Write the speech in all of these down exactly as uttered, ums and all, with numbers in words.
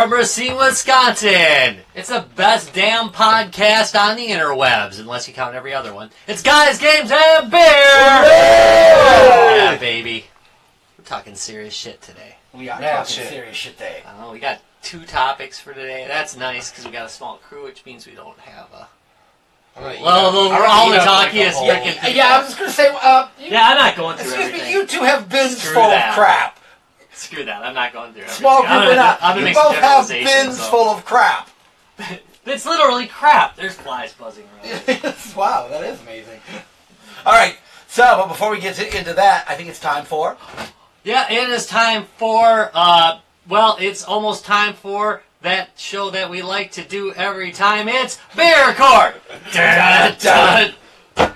from Racine, Wisconsin. It's the best damn podcast on the interwebs, unless you count every other one. It's Guys, Games, and Beer! Yeah, baby. We're talking serious shit today. We are Man, talking shit. serious shit today. Uh, we got two topics for today. That's nice, because we got a small crew, which means we don't have a... Well, the, all the talkiest freaking people. Yeah, I was just going to say, uh, you, Yeah, I'm not going through excuse everything. me, you two have bins Screw full that. of crap. Screw that, I'm not going through everything. Small group I'm or gonna, not, I'm gonna you make some both have generalizations, bins so. full of crap. It's literally crap. There's flies buzzing around. Wow, that is amazing. All right, so, but before we get to, into that, I think it's time for... Yeah, it is time for, uh, well, it's almost time for that show that we like to do every time. It's Beer Court! Dun, dun, dun,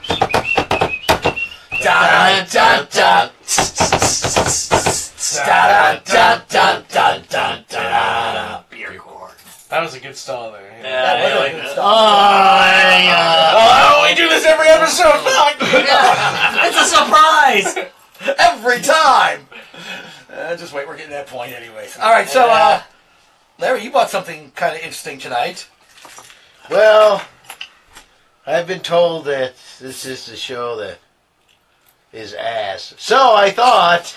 dun, dun, dun. Dun, dun, dun, dun, dun, dun. Beer Court. That was a good stall there. Yeah, That I was a like good that. stuff. Oh, yeah. Oh, we do this every episode. Yeah, it's a surprise! Every time! Uh, just wait, we're getting to that point anyways. All right, so, uh, Larry, you bought something kind of interesting tonight. Well, I've been told that this is the show that is ass. So I thought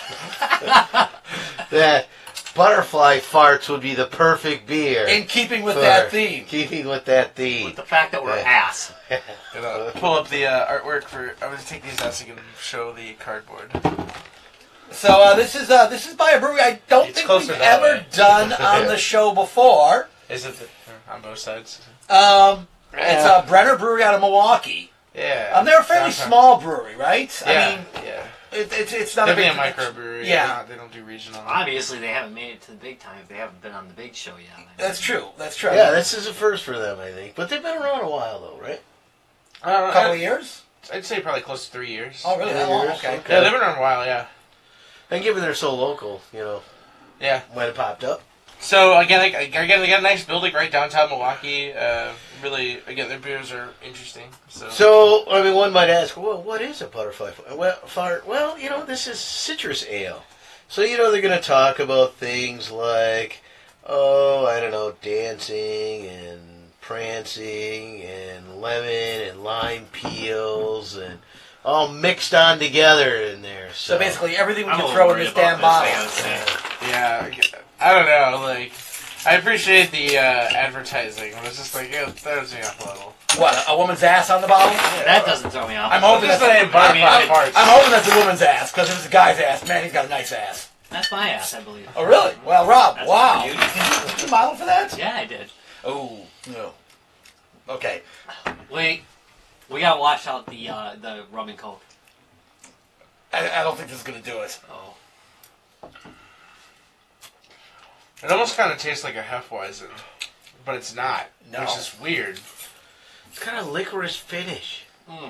that butterfly farts would be the perfect beer. In keeping with for that theme. Keeping with that theme. With the fact that we're Yeah. ass. Gonna pull up the uh, artwork for. I'm gonna take these out so you can show the cardboard. So uh, this is uh, this is by a brewery I don't It's think closer we've that ever way. done on the show before. Is it the, on both sides? Um, it's a Brenner Brewery out of Milwaukee. Yeah. Um, they're a fairly Downtown. small brewery, right? Yeah. I mean, yeah. it, it's it's not They're a big a microbrewery. Yeah. They're not- they don't do regional. Obviously, they haven't made it to the big time if they haven't been on the big show yet. That's true. That's true. Yeah, this is a first for them, I think. But they've been around a while, though, right? I don't know, a couple I- of years. I'd say probably close to three years. Oh, really? Three That long? years? Okay. Okay. Yeah, they've been around a while. Yeah. And given they're so local, you know, Yeah. might have popped up. So again, like, again, they got a nice building right downtown Milwaukee. Uh, really, again, their beers are interesting. So. So, I mean, one might ask, well, what is a butterfly fart? Well, fart? Well, you know, this is citrus ale. So, you know, they're going to talk about things like, oh, I don't know, dancing and prancing and lemon and lime peels and all mixed on together in there. So, So basically, everything we I'm can a throw in little this worried damn about bottle. this, I gotta say. Yeah, I don't know. Like, I appreciate the uh, advertising, but it's just like yeah, that throws me off a little. What? A woman's ass on the bottle? That doesn't throw me off. I'm hoping Just that's. saying, butterfly I'm, farts. I'm hoping that's a woman's ass because if it's a guy's ass, man, he's got a nice ass. That's my ass, I believe. Oh, really? Well, Rob, That's wow. what you Did you model for that? Yeah, I did. Oh, no. Okay. Wait, we gotta watch out the uh, the rum and coke. I, I don't think this is going to do it. Oh, It almost kind of tastes like a Hefeweizen, but it's not, No. which is weird. it's kind of licorice finish. mm.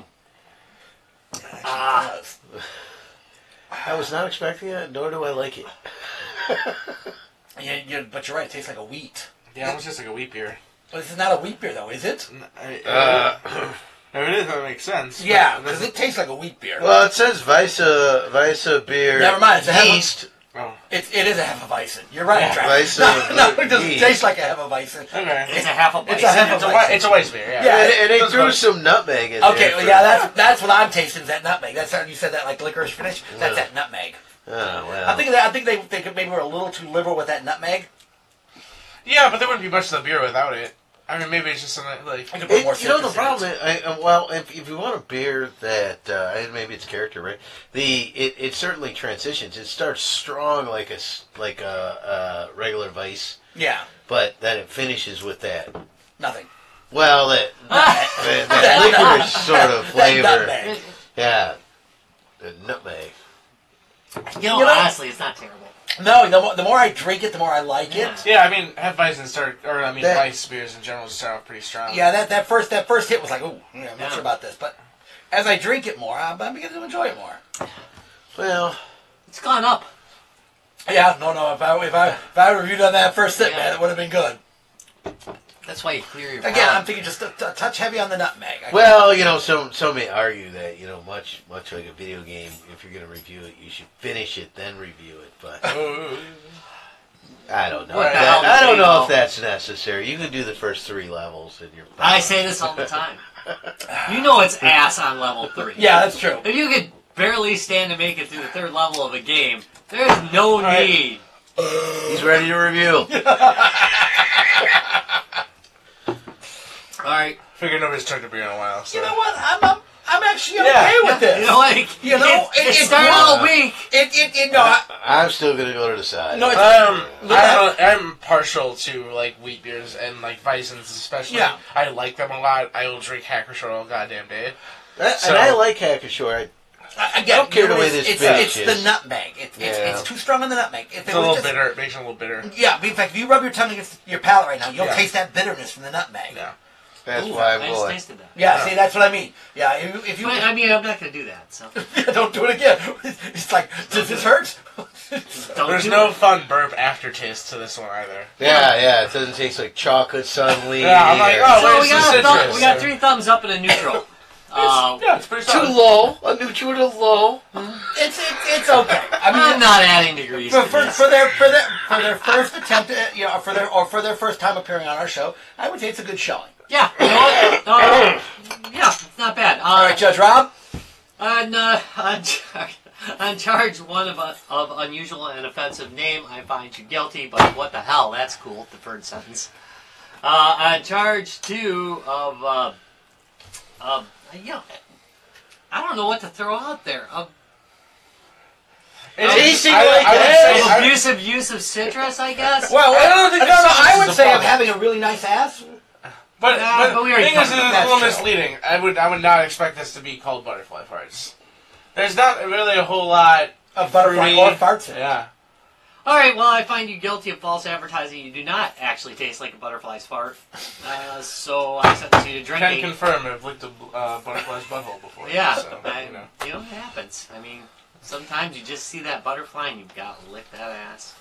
Ah. I was not expecting that, nor do I like it. Yeah, you but you're right. It tastes like a wheat. Yeah, almost just like a wheat beer. But this is not a wheat beer, though, is it? Uh, if it is, that makes sense. but Yeah, it because doesn't- it tastes like a wheat beer. Well, it says Weisse, Weisse beer. Never mind, it's a Hefe- yeast. Oh, It, it is a Hefeweizen. You're right, Yeah, Travis. Weisse No, no, it doesn't yeast. taste like a Hefeweizen. okay. It's a half a bite. It's a half It's a, Hefeweizen. whi- it's a Weiss beer, yeah. Yeah. And, and they Those threw ones- some nutmeg in Okay, there. well, for- yeah, that's that's what I'm tasting is that nutmeg. That's how you said that, like licorice finish. That's Yeah. that nutmeg. Oh, well. I think that I think they they could maybe were a little too liberal with that nutmeg. Yeah, but there wouldn't be much of the beer without it. I mean, maybe it's just something like. I could put more It, you know the citrus in problem. it. I, I, well, if, if you want a beer that uh, and maybe it's character, right? The it, it certainly transitions. It starts strong like a s- like a, a regular Weiss, Yeah, but then it finishes with that. nothing. Well, that that, that licorice sort of That flavor. nutmeg. Yeah, the nutmeg. You know, You know- honestly, it's not terrible. No, the more, the more I drink it, the more I like Yeah. it. Yeah, I mean, Hefeweizen start, or I mean, That- Weiss beers in general start off pretty strong. Yeah, that, that first that first hit was like, ooh, yeah, I'm not Yeah. sure about this, but as I drink it more, I'm, I'm beginning to enjoy it more. Well, It's gone up. Yeah, no, no. If I if I if I reviewed on that first sip, Yeah. man, it would have been good. That's why you clear your Again, palate. I'm thinking just a, a touch heavy on the nutmeg. I- well, you know, some some may argue that you know, much much like a video game, if you're going to review it, you should finish it then review it. But Oh, I don't know. What the That- hell I do don't they know know? if that's necessary. You can do the first three levels and you're. I say this all the time. You know it's ass on level three. Yeah, that's true. If you could barely stand to make it through the third level of a game, there's no right. need. He's ready to review. All right. Figured nobody's chugged a beer in a while. So. You know what? I'm I'm, I'm actually okay Yeah. with this. You know, like, You know, it, it- it it's started one- out weak. It it, it no. I, I'm still gonna go to the side. no, it's, Um, Look I at- don't know, I'm partial to like wheat beers and like Weissens especially. Yeah. I like them a lot. I will drink Hackershore all goddamn day. That- So- and I like Hackashore. I, I, again, don't care you know, the way it's, this it's, bitch it's is. the nutmeg. It's, it's, Yeah. it's too strong on the nutmeg. If It's it a was little just, bitter. It makes it a little bitter. Yeah, in fact, if you rub your tongue against your palate right now, you'll Yeah. taste that bitterness from the nutmeg. Yeah. that's Ooh, why I'm I just going. tasted that. Yeah, Yeah. see, that's what I mean. Yeah, if, if you But, I mean, I'm not going to do that, so. don't do it again, it's like, does this hurt? Don't There's do no it. fun burp aftertaste to this one either. Yeah, yeah. It doesn't taste like chocolate suddenly. Yeah, I'm like, or- oh, So where's we the got, a thumb, citrus? we got three thumbs up and a neutral. Uh, Yeah, it's pretty too solid. low. A neutral to low. It's, it's, it's okay. I mean, I'm not adding degrees for, to for, this. for their for their for their first attempt, at, you know, for their or for their first time appearing on our show, I would say it's a good showing. Yeah, you know what? Uh, yeah, it's not bad. Uh, All right, Judge Rob. On, uh, on, char- on charge one of, a, of unusual and offensive name, I find you guilty, but what the hell? That's cool. Deferred sentence. Uh, on charge two of, uh, uh, you know, I don't know what to throw out there. Of, It's Tasting I- like I would ass. say- of I- abiuse use of citrus, I guess. Well, I don't think no, no, citrus I is would a say I'm problem. having a really nice ass. But, Nah, but, but we the already thing is, covered it's that. a little That's true. misleading. I would, I would not expect this to be called butterfly farts. There's not really a whole lot Of butterfly fruity- or farts. Yeah. All right, well, I find you guilty of false advertising. You do not actually taste like a butterfly's fart. Uh, so I sentence you to Can drinking. confirm I've licked a uh, butterfly's butthole before. Yeah, So, I, you know. you know, it happens. I mean, sometimes you just see that butterfly and you've got to lick that ass.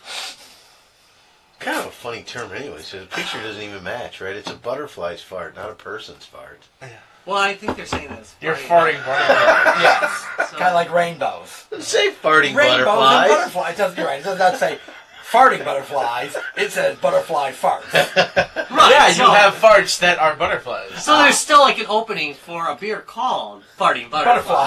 Kind of a funny term anyway. So the picture doesn't even match, right? It's a butterfly's fart, not a person's fart. Well, I think they're saying this. You're farting butterfly. Yes, So- kind of like rainbows. Doesn't say farting Rainbows butterflies. and butterflies. It doesn't, you're right. It does not say farting butterflies. It says butterfly farts. Right, Yeah, you so, have farts that are butterflies. So there's still like an opening for a beer called Farting Butterfly.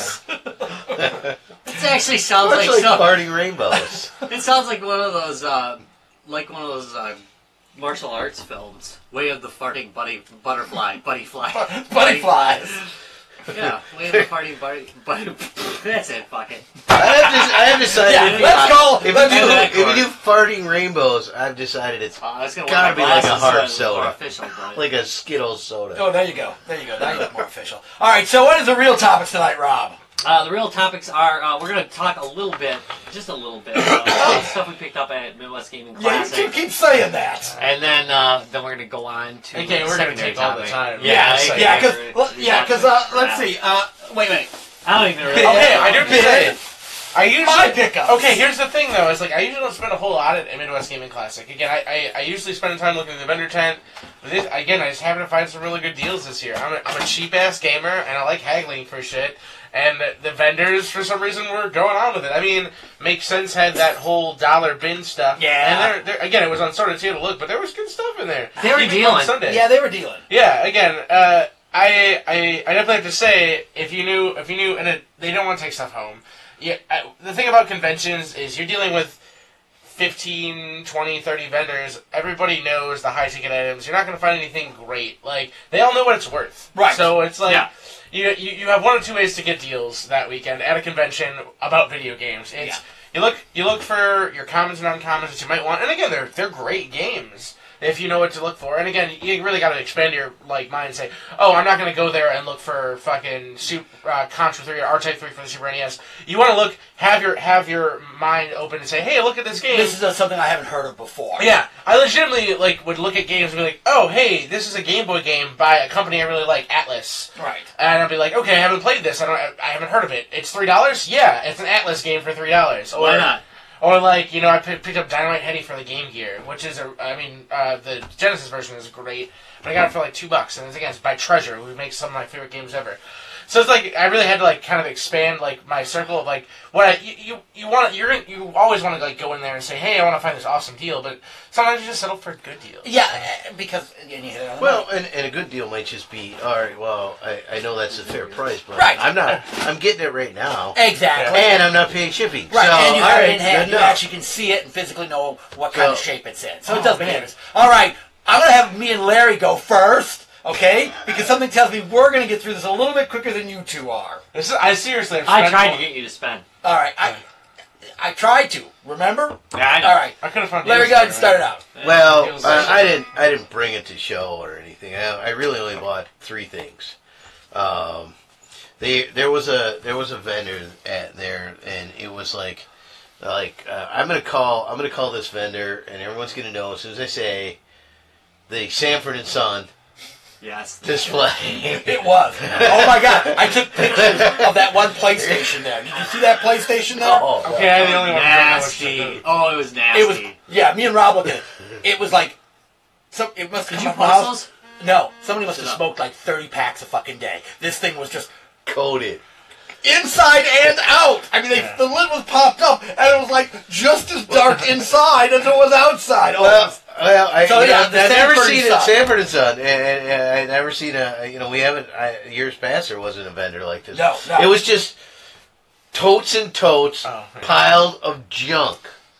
Butterfly. It actually sounds Much like, like some, farting rainbows. it sounds like one of those, uh, like one of those uh, martial arts films. Way of the Farting Buddy Butterfly, Buddy Fly, Buddy flies. Yeah, Way of the Farting Buddy. buddy that's it. Fuck it. I have, to, I have decided. Yeah, let's call. If Let's you, do, do that if you chord. do farting rainbows, I've decided it's Uh, I was gonna Gotta wear my be like a glasses hard so it's soda. more official, but like a Skittles soda. Oh, there you go. There you go. Now you look more official. All right. So, what is the real topics tonight, Rob? Uh, the real topics are, uh, we're going to talk a little bit, just a little bit, about stuff we picked up at Midwest Gaming Yeah, you Classic. keep, keep saying that. And then uh, then we're going to go on to Okay, the we're gonna secondary take all the topic. time. Yeah, Yeah, exactly. Yeah, because well, yeah, because uh, let's see. Uh, wait, wait. I don't even really Yeah. Okay, I do Bid. say. I usually My pickups. Okay, here's the thing though. It's like I usually don't spend a whole lot at Midwest Gaming Classic. Again, I, I, I usually spend time looking at the vendor tent. But this, again, I just happen to find some really good deals this year. I'm a, I'm a cheap ass gamer and I like haggling for shit. And the, the vendors, for some reason, were going on with it. I mean, Makes Sense had that whole dollar bin stuff. Yeah. And there, there, again, it was on Sorted too to look, but there was good stuff in there. They were Even dealing. on Sunday. Yeah, they were dealing. Yeah, again, uh, I, I I definitely have to say, if you knew, if you knew, and it, they don't want to take stuff home. Yeah, I, the thing about conventions is you're dealing with fifteen, twenty, thirty vendors. Everybody knows the high ticket items. You're not going to find anything great. Like, they all know what it's worth. Right. So it's like, Yeah. you, you you have one or two ways to get deals that weekend at a convention about video games. It's Yeah. you look you look for your commons and uncommons that you might want, and again, they're they're great games if you know what to look for. And again, you really got to expand your like mind and say, oh, I'm not going to go there and look for fucking Super, uh, Contra three or R-Type three for the Super N E S. You want to look, have your have your mind open and say, hey, look at this game. This is uh, something I haven't heard of before. Yeah, I legitimately like would look at games and be like, oh, hey, this is a Game Boy game by a company I really like, Atlas. Right. And I'd be like, okay, I haven't played this. I don't. I haven't heard of it. It's three dollars. Yeah, it's an Atlas game for three dollars. Or, Why not? Or like, you know, I p- picked up Dynamite Headdy for the Game Gear, which is a. I mean, uh, the Genesis version is great, but I got it for like two bucks. And it's, again, it's by Treasure, who makes some of my favorite games ever. So it's like I really had to like kind of expand like my circle of like what I you you, you want you're you always want to like go in there and say, hey, I want to find this awesome deal, but sometimes you just settle for good deals. Yeah, uh, because again, you hit it on the Well, money. and, and a good deal might just be, all right, well, I, I know that's a fair price, but Right. I'm not, I'm getting it right now, Exactly. and I'm not paying shipping. Right, so, and you all have right, it in hand, good you enough. actually can see it and physically know what kind of So- shape it's in. So Oh, it does make man. difference. All right, I'm going to have me and Larry go first, okay? Because something tells me we're going to get through this a little bit quicker than you two are. This is, I seriously. I've I spent tried more- to get you to spend. All right, I I tried to, remember? Yeah, I know. All right, I could have found. Larry, deals go ahead and there, start it right? out. Well, Deals I, there. I didn't, I didn't bring it to show or anything. I, I really only bought three things. Um, they, there was a, there was a vendor at there, and it was like, like uh, I'm gonna call, I'm gonna call this vendor, and everyone's gonna know as soon as I say the Sanford and Son Yes. display. It was. Oh my God, I took pictures of that one PlayStation there. Did you see that PlayStation there? Oh, Okay, I'm the only one. who don't know what Nasty. shit Oh, it was nasty. It was, yeah, me and Rob looked at it. It was like, some, it must Did come you out of my post house. those? No, somebody must have No. smoked like thirty packs a fucking day. This thing was just coated. inside and out. I mean, they, Yeah. the lid was popped up, and it was like just as dark inside as it was outside. Oh, it Well, was- well, I, So, you yeah, know, the I've never Sanford and seen it, Son. Sanford and Son, and, and, and I never seen a, you know, we haven't, I, years past there wasn't a vendor like this. No, no. It was just totes and totes Oh, yeah. piled of junk.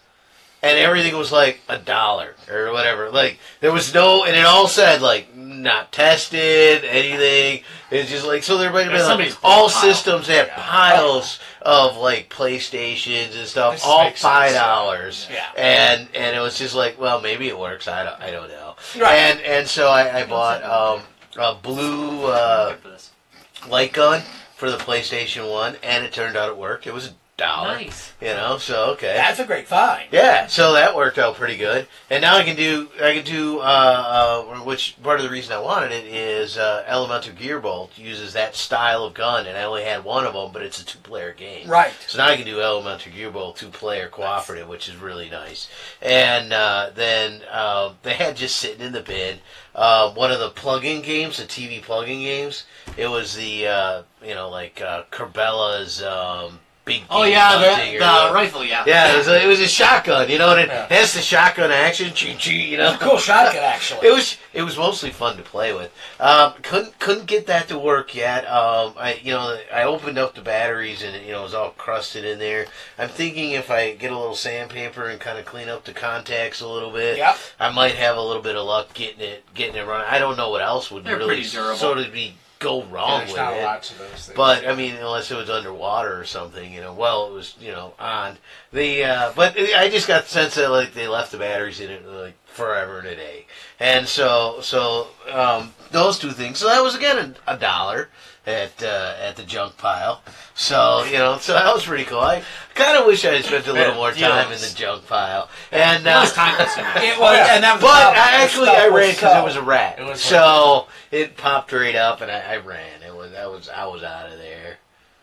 And everything was like a dollar or whatever. Like, there was no, and it all said, like, not tested, anything. It's just like, so everybody, There's like, somebody's all pile. systems have Yeah. piles of, like, PlayStations and stuff, This all makes five sense. dollars. Yeah. And and it was just like, well, maybe it works. I don't, I don't know. Right. And and so I, I bought um, a blue uh, Good for this. light gun for the PlayStation One, and it turned out it worked. It was a dollar. Nice. You know, so okay. that's a great find. Yeah, so that worked out pretty good, and now I can do I can do uh, uh, which part of the reason I wanted it is uh, Elemental Gearbolt uses that style of gun, and I only had one of them, but it's a two-player game. Right. So now I can do Elemental Gearbolt two-player cooperative, which is really nice. And uh, then uh, they had just sitting in the bin uh, one of the plug-in games, the T V plug-in games. It was the uh, you know like uh, Carbella's. Um, Big Oh game yeah, hunting the, or the whatever. rifle. Yeah. Yeah, it was, a, it was a shotgun, you know, and it Yeah. has the shotgun action, choo choo, you know. It's a cool shotgun, actually. It was it was mostly fun to play with. Um, couldn't couldn't get that to work yet. Um, I you know I opened up the batteries and you know it was all crusted in there. I'm thinking if I get a little sandpaper and kind of clean up the contacts a little bit, Yep. I might have a little bit of luck getting it getting it running. I don't know what else would They're really pretty durable. sort of be go Yeah, wrong there's with not it. a lot to those things. But I mean, unless it was underwater or something, you know. Well, it was, you know, on the. Uh, but I just got the sense that like they left the batteries in it like forever and a day, and so so um, those two things. So that was again a, a dollar at uh, at the junk pile. So you know, so that was pretty cool. I kind of wish I had spent a little Yeah, more time in deals. the junk pile. And It uh, was time consuming. It was, and that was but about- I the actually stuff I was ran because so- it was a rat. It was so it popped right up, and I, I ran. It was I was I was out of there.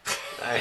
I,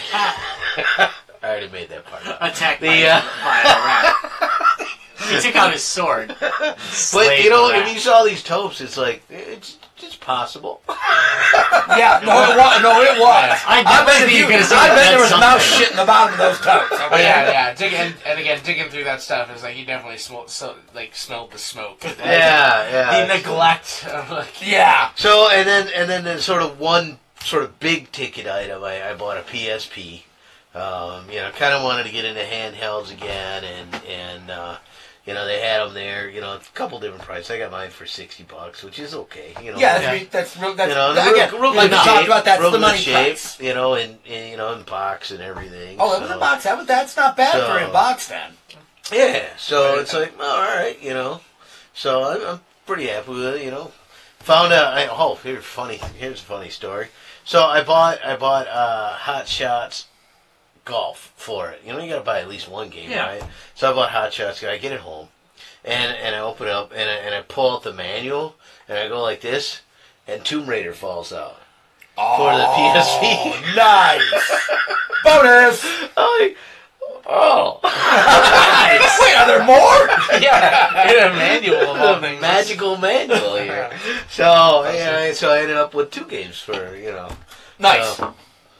I already made that part up. Attacked The, by, uh, by a rat. He took out his sword. But you know, if you saw these topes, it's like it's it's possible. Yeah, no, it was. No, it was. I I bet, bet if you you, could have seen I bet that there was something. mouse shit in the bottom of those totes. Okay? Oh yeah, yeah. Dig, and, and again, digging through that stuff is like you definitely smell, so, like smelled the smoke. Yeah, The yeah. neglect of like. Yeah. So and then and then the sort of one sort of big ticket item. I, I bought a P S P. Um, you know, kind of wanted to get into handhelds again, and and uh, you know they had them there. You know, a couple different prices. I got mine for sixty bucks, which is okay. You know, Yeah, that's Yeah. re- that's real. That's you know, that- real, again, real like good we shape, talked about. That's real the good money shape, price. you know, in, in you know in box and everything. Oh, it so. was in box. That was, that's not bad So- for in box then. Yeah, so Right. it's like, well, all right, you know. So I'm, I'm pretty happy with it, you know. Found out. I, oh, here's funny. Here's a funny story. So I bought I bought uh, Hot Shots Golf for it. You know, you got to buy at least one game, Yeah. right? So I bought Hot Shots. I get it home, and and I open it up and I, and I pull out the manual and I go like this, and Tomb Raider falls out for the P S P. Oh, nice. Bonus. I'm like, oh. Wait, are there more? Yeah, in a manual of all The things. magical manual here. So yeah, so I ended up with two games for you know Nice. So,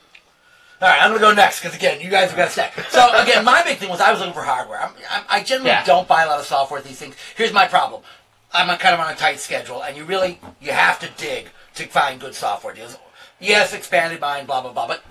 All right, I'm going to go next because, again, you guys have got to stack. So, again, my big thing was I was looking for hardware. I'm, I'm, I generally Yeah. don't buy a lot of software with these things. Here's my problem. I'm on, kind of on a tight schedule, and you really, you have to dig to find good software deals. Yes, expanded mind, blah, blah, blah, but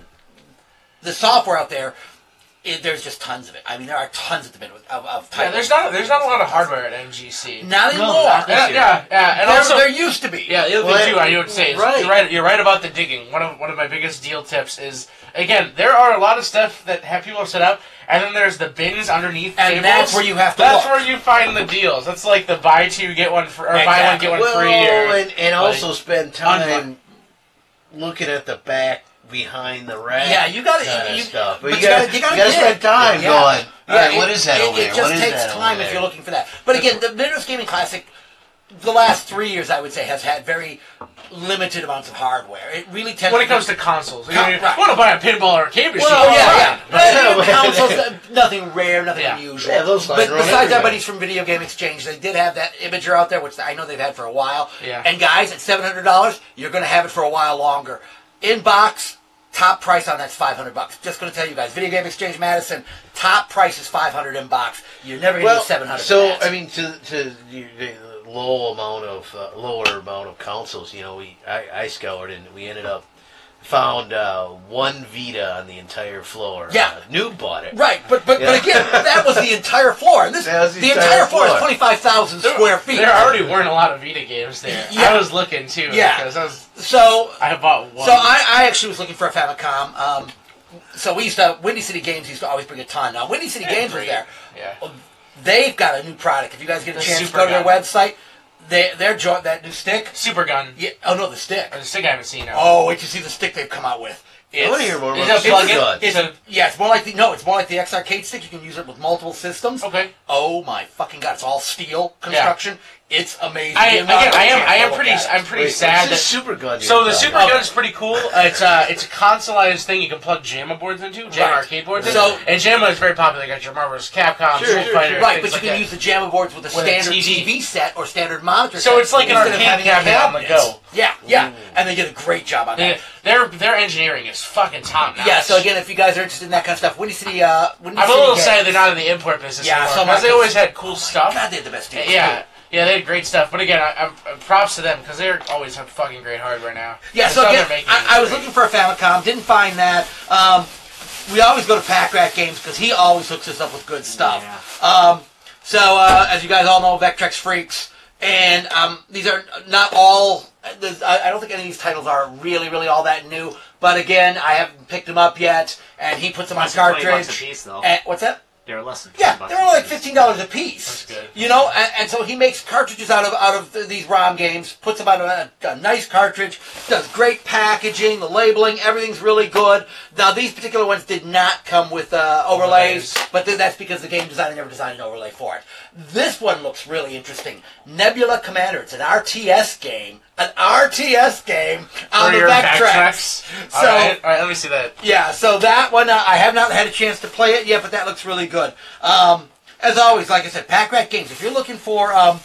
the software out there, it, there's just tons of it. I mean, there are tons at the minute of, of Yeah, there's not there's not a lot of hardware at M G C. Not anymore. not this Yeah, year. yeah, yeah, and there, also there used to be. yeah, the other Well, thing too I would say is right. you're right. You're right about the digging. One of one of my biggest deal tips is again there are a lot of stuff that have people set up, and then there's the bins underneath And tables. that's where you have to That's look. where you find the deals. That's like the buy two get one for or buy one Exactly. get one well, free. Or, and, and also spend time Unlock. looking at the back behind the rack. Yeah, you gotta- kind of you- stuff. but But you you gotta, gotta- you gotta gotta dig. spend time Yeah. going. All Yeah, right, what it- is that it, over it there? just What is takes that time over if there? you're looking for that. But again, the Midwest Gaming Classic, the last three years, I would say, has had very limited amounts of hardware. It really tends when to it comes be- to consoles, you, Con- know, you right. want to buy a pinball or a cable machine. Well, yeah, fine. yeah. But- But but- consoles, uh, nothing rare, nothing Yeah. unusual. Yeah, those but lines run besides everywhere. everybody's from Video Game Exchange, they did have that Imager out there, which I know they've had for a while. Yeah. And guys, at seven hundred dollars, you're going to have it for a while longer. In box, top price on that's five hundred bucks. Just going to tell you guys, Video Game Exchange Madison, top price is five hundred in box. You're never going to Well, get seven hundred. so for that. I mean, to to the the low amount of uh, lower amount of consoles, you know, we I, I scoured and we ended up found uh, one Vita on the entire floor. Yeah. uh, Noob bought it. Right, but but, Yeah. but again, that was the entire floor. And this That was the, the entire, entire floor, is floor. twenty-five thousand There- square feet. There already weren't a lot of Vita games there. Yeah. I was looking too. Yeah. Because I was So I bought one. So I, I actually was looking for a Famicom. Um, so we used to, Windy City Games used to always bring a ton. Now, Windy City Games was Great. there. Yeah. They've got a new product. If you guys get a The chance to Super go to their Gun. website, they, their jo- that new stick. Super Gun. Yeah, oh, no, the stick. Or the stick I haven't seen now. Oh, wait to see the stick they've come out with. I want to hear more Is about it a plug-in? Super Gun. It's, So- yeah, it's more like the, no, it's more like the X Arcade stick. You can use it with multiple systems. Okay. Oh, my fucking God. It's all steel construction. It's amazing. I The again, amount of I am chance I to am look pretty at it. I'm pretty Wait, sad what's that this Super Gun. so you're the talking Super about? Gun is pretty cool. Uh, it's uh it's a consoleized thing you can plug JAMA boards into, JAMA Right. arcade boards. So- into. And JAMA is very popular. You got your Marvel's Capcom, Sure, Street sure, Fighter, sure. Right, things but you like can that. use the JAMA boards with a With a standard T V. T V set or standard monitor So set it's like an instead of arcade having cabinet on the cabinets. go. Yeah, yeah, and they did a great job on They, that. their their engineering is fucking top notch. Yeah, so again, if you guys are interested in that kind of stuff, Windy City, uh, Windy I'm a City little Games- sad they're not in the import business Yeah, anymore so because they much- always had cool stuff. God, they had the best deals. Yeah, too. yeah, they had great stuff. But again, I, I'm, I'm props to them because they always have fucking great hardware now. Yeah, The so stuff again, they're making I, is I was great. looking for a Famicom, didn't find that. Um, we always go to Pack Rat Games because he always hooks us up with good stuff. Yeah. Um, so, uh, as you guys all know, Vectrex Freaks, and um, these are not all. there's- I, I don't think any of these titles are really, really all that new. But again, I haven't picked them up yet, and he puts them on Less than twenty cartridge. bucks a piece, though. And, what's that? They're less than Yeah, twenty bucks they're only a like piece. fifteen dollars a piece. That's good. You know, and, and so he makes cartridges out of out of th- these ROM games, puts them on a, a nice cartridge, does great packaging, the labeling, everything's really good. Now these particular ones did not come with uh, overlays, Overlays. but th- that's because the game designer never designed an overlay for it. This one looks really interesting. Nebula Commander. It's an R T S game. An R T S game on For the your Vectrex. Vectrex. So. all right, all right, let me see that. Yeah, so that one, uh, I have not had a chance to play it yet, but that looks really good. Um, as always, like I said, Pack Rat Games. If you're looking for um,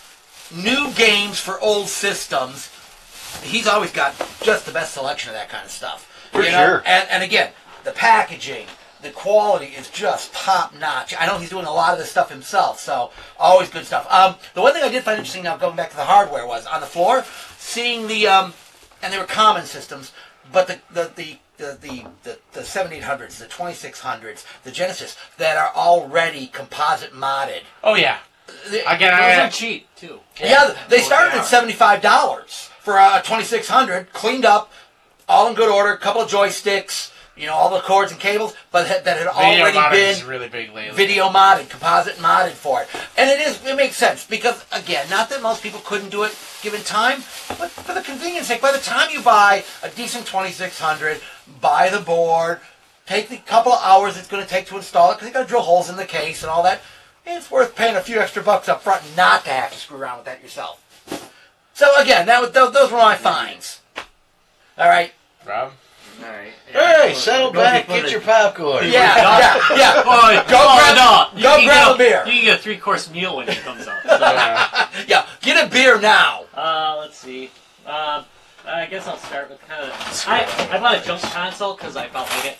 new games for old systems, he's always got just the best selection of that kind of stuff. For you know? sure. And, and again, the packaging, the quality is just top notch. I know he's doing a lot of this stuff himself, so always good stuff. Um, the one thing I did find interesting now, going back to the hardware, was on the floor, seeing the, um, and they were common systems, but the the the the the, the, the seventy-eight hundreds, the twenty-six hundreds, the Genesis that are already composite modded. Oh yeah. The- Again, Those I are cheap, too. yeah, they Oh, started yeah. at seventy-five dollars for a twenty-six hundred, cleaned up, all in good order, a couple of joysticks, you know, all the cords and cables, but had, that had Video already modding been is really big lately. video modded, composite modded for it. And it is, it makes sense because, again, not that most people couldn't do it given time, but for the convenience sake, by the time you buy a decent twenty-six hundred, buy the board, take the couple of hours it's going to take to install it because you got to drill holes in the case and all that, it's worth paying a few extra bucks up front not to have to screw around with that yourself. So again, that was, those, those were my finds. All right. Rob? All right. Hey, settle Go back, get get your popcorn. Yeah, yeah, yeah. Oh, Go oh, grab- no. You go can grab get a beer. You can get a three-course meal when it comes out. Uh, Yeah, get a beer now. Uh, let's see. Uh, I guess I'll start with kind of. I I bought a junk console because I felt like it.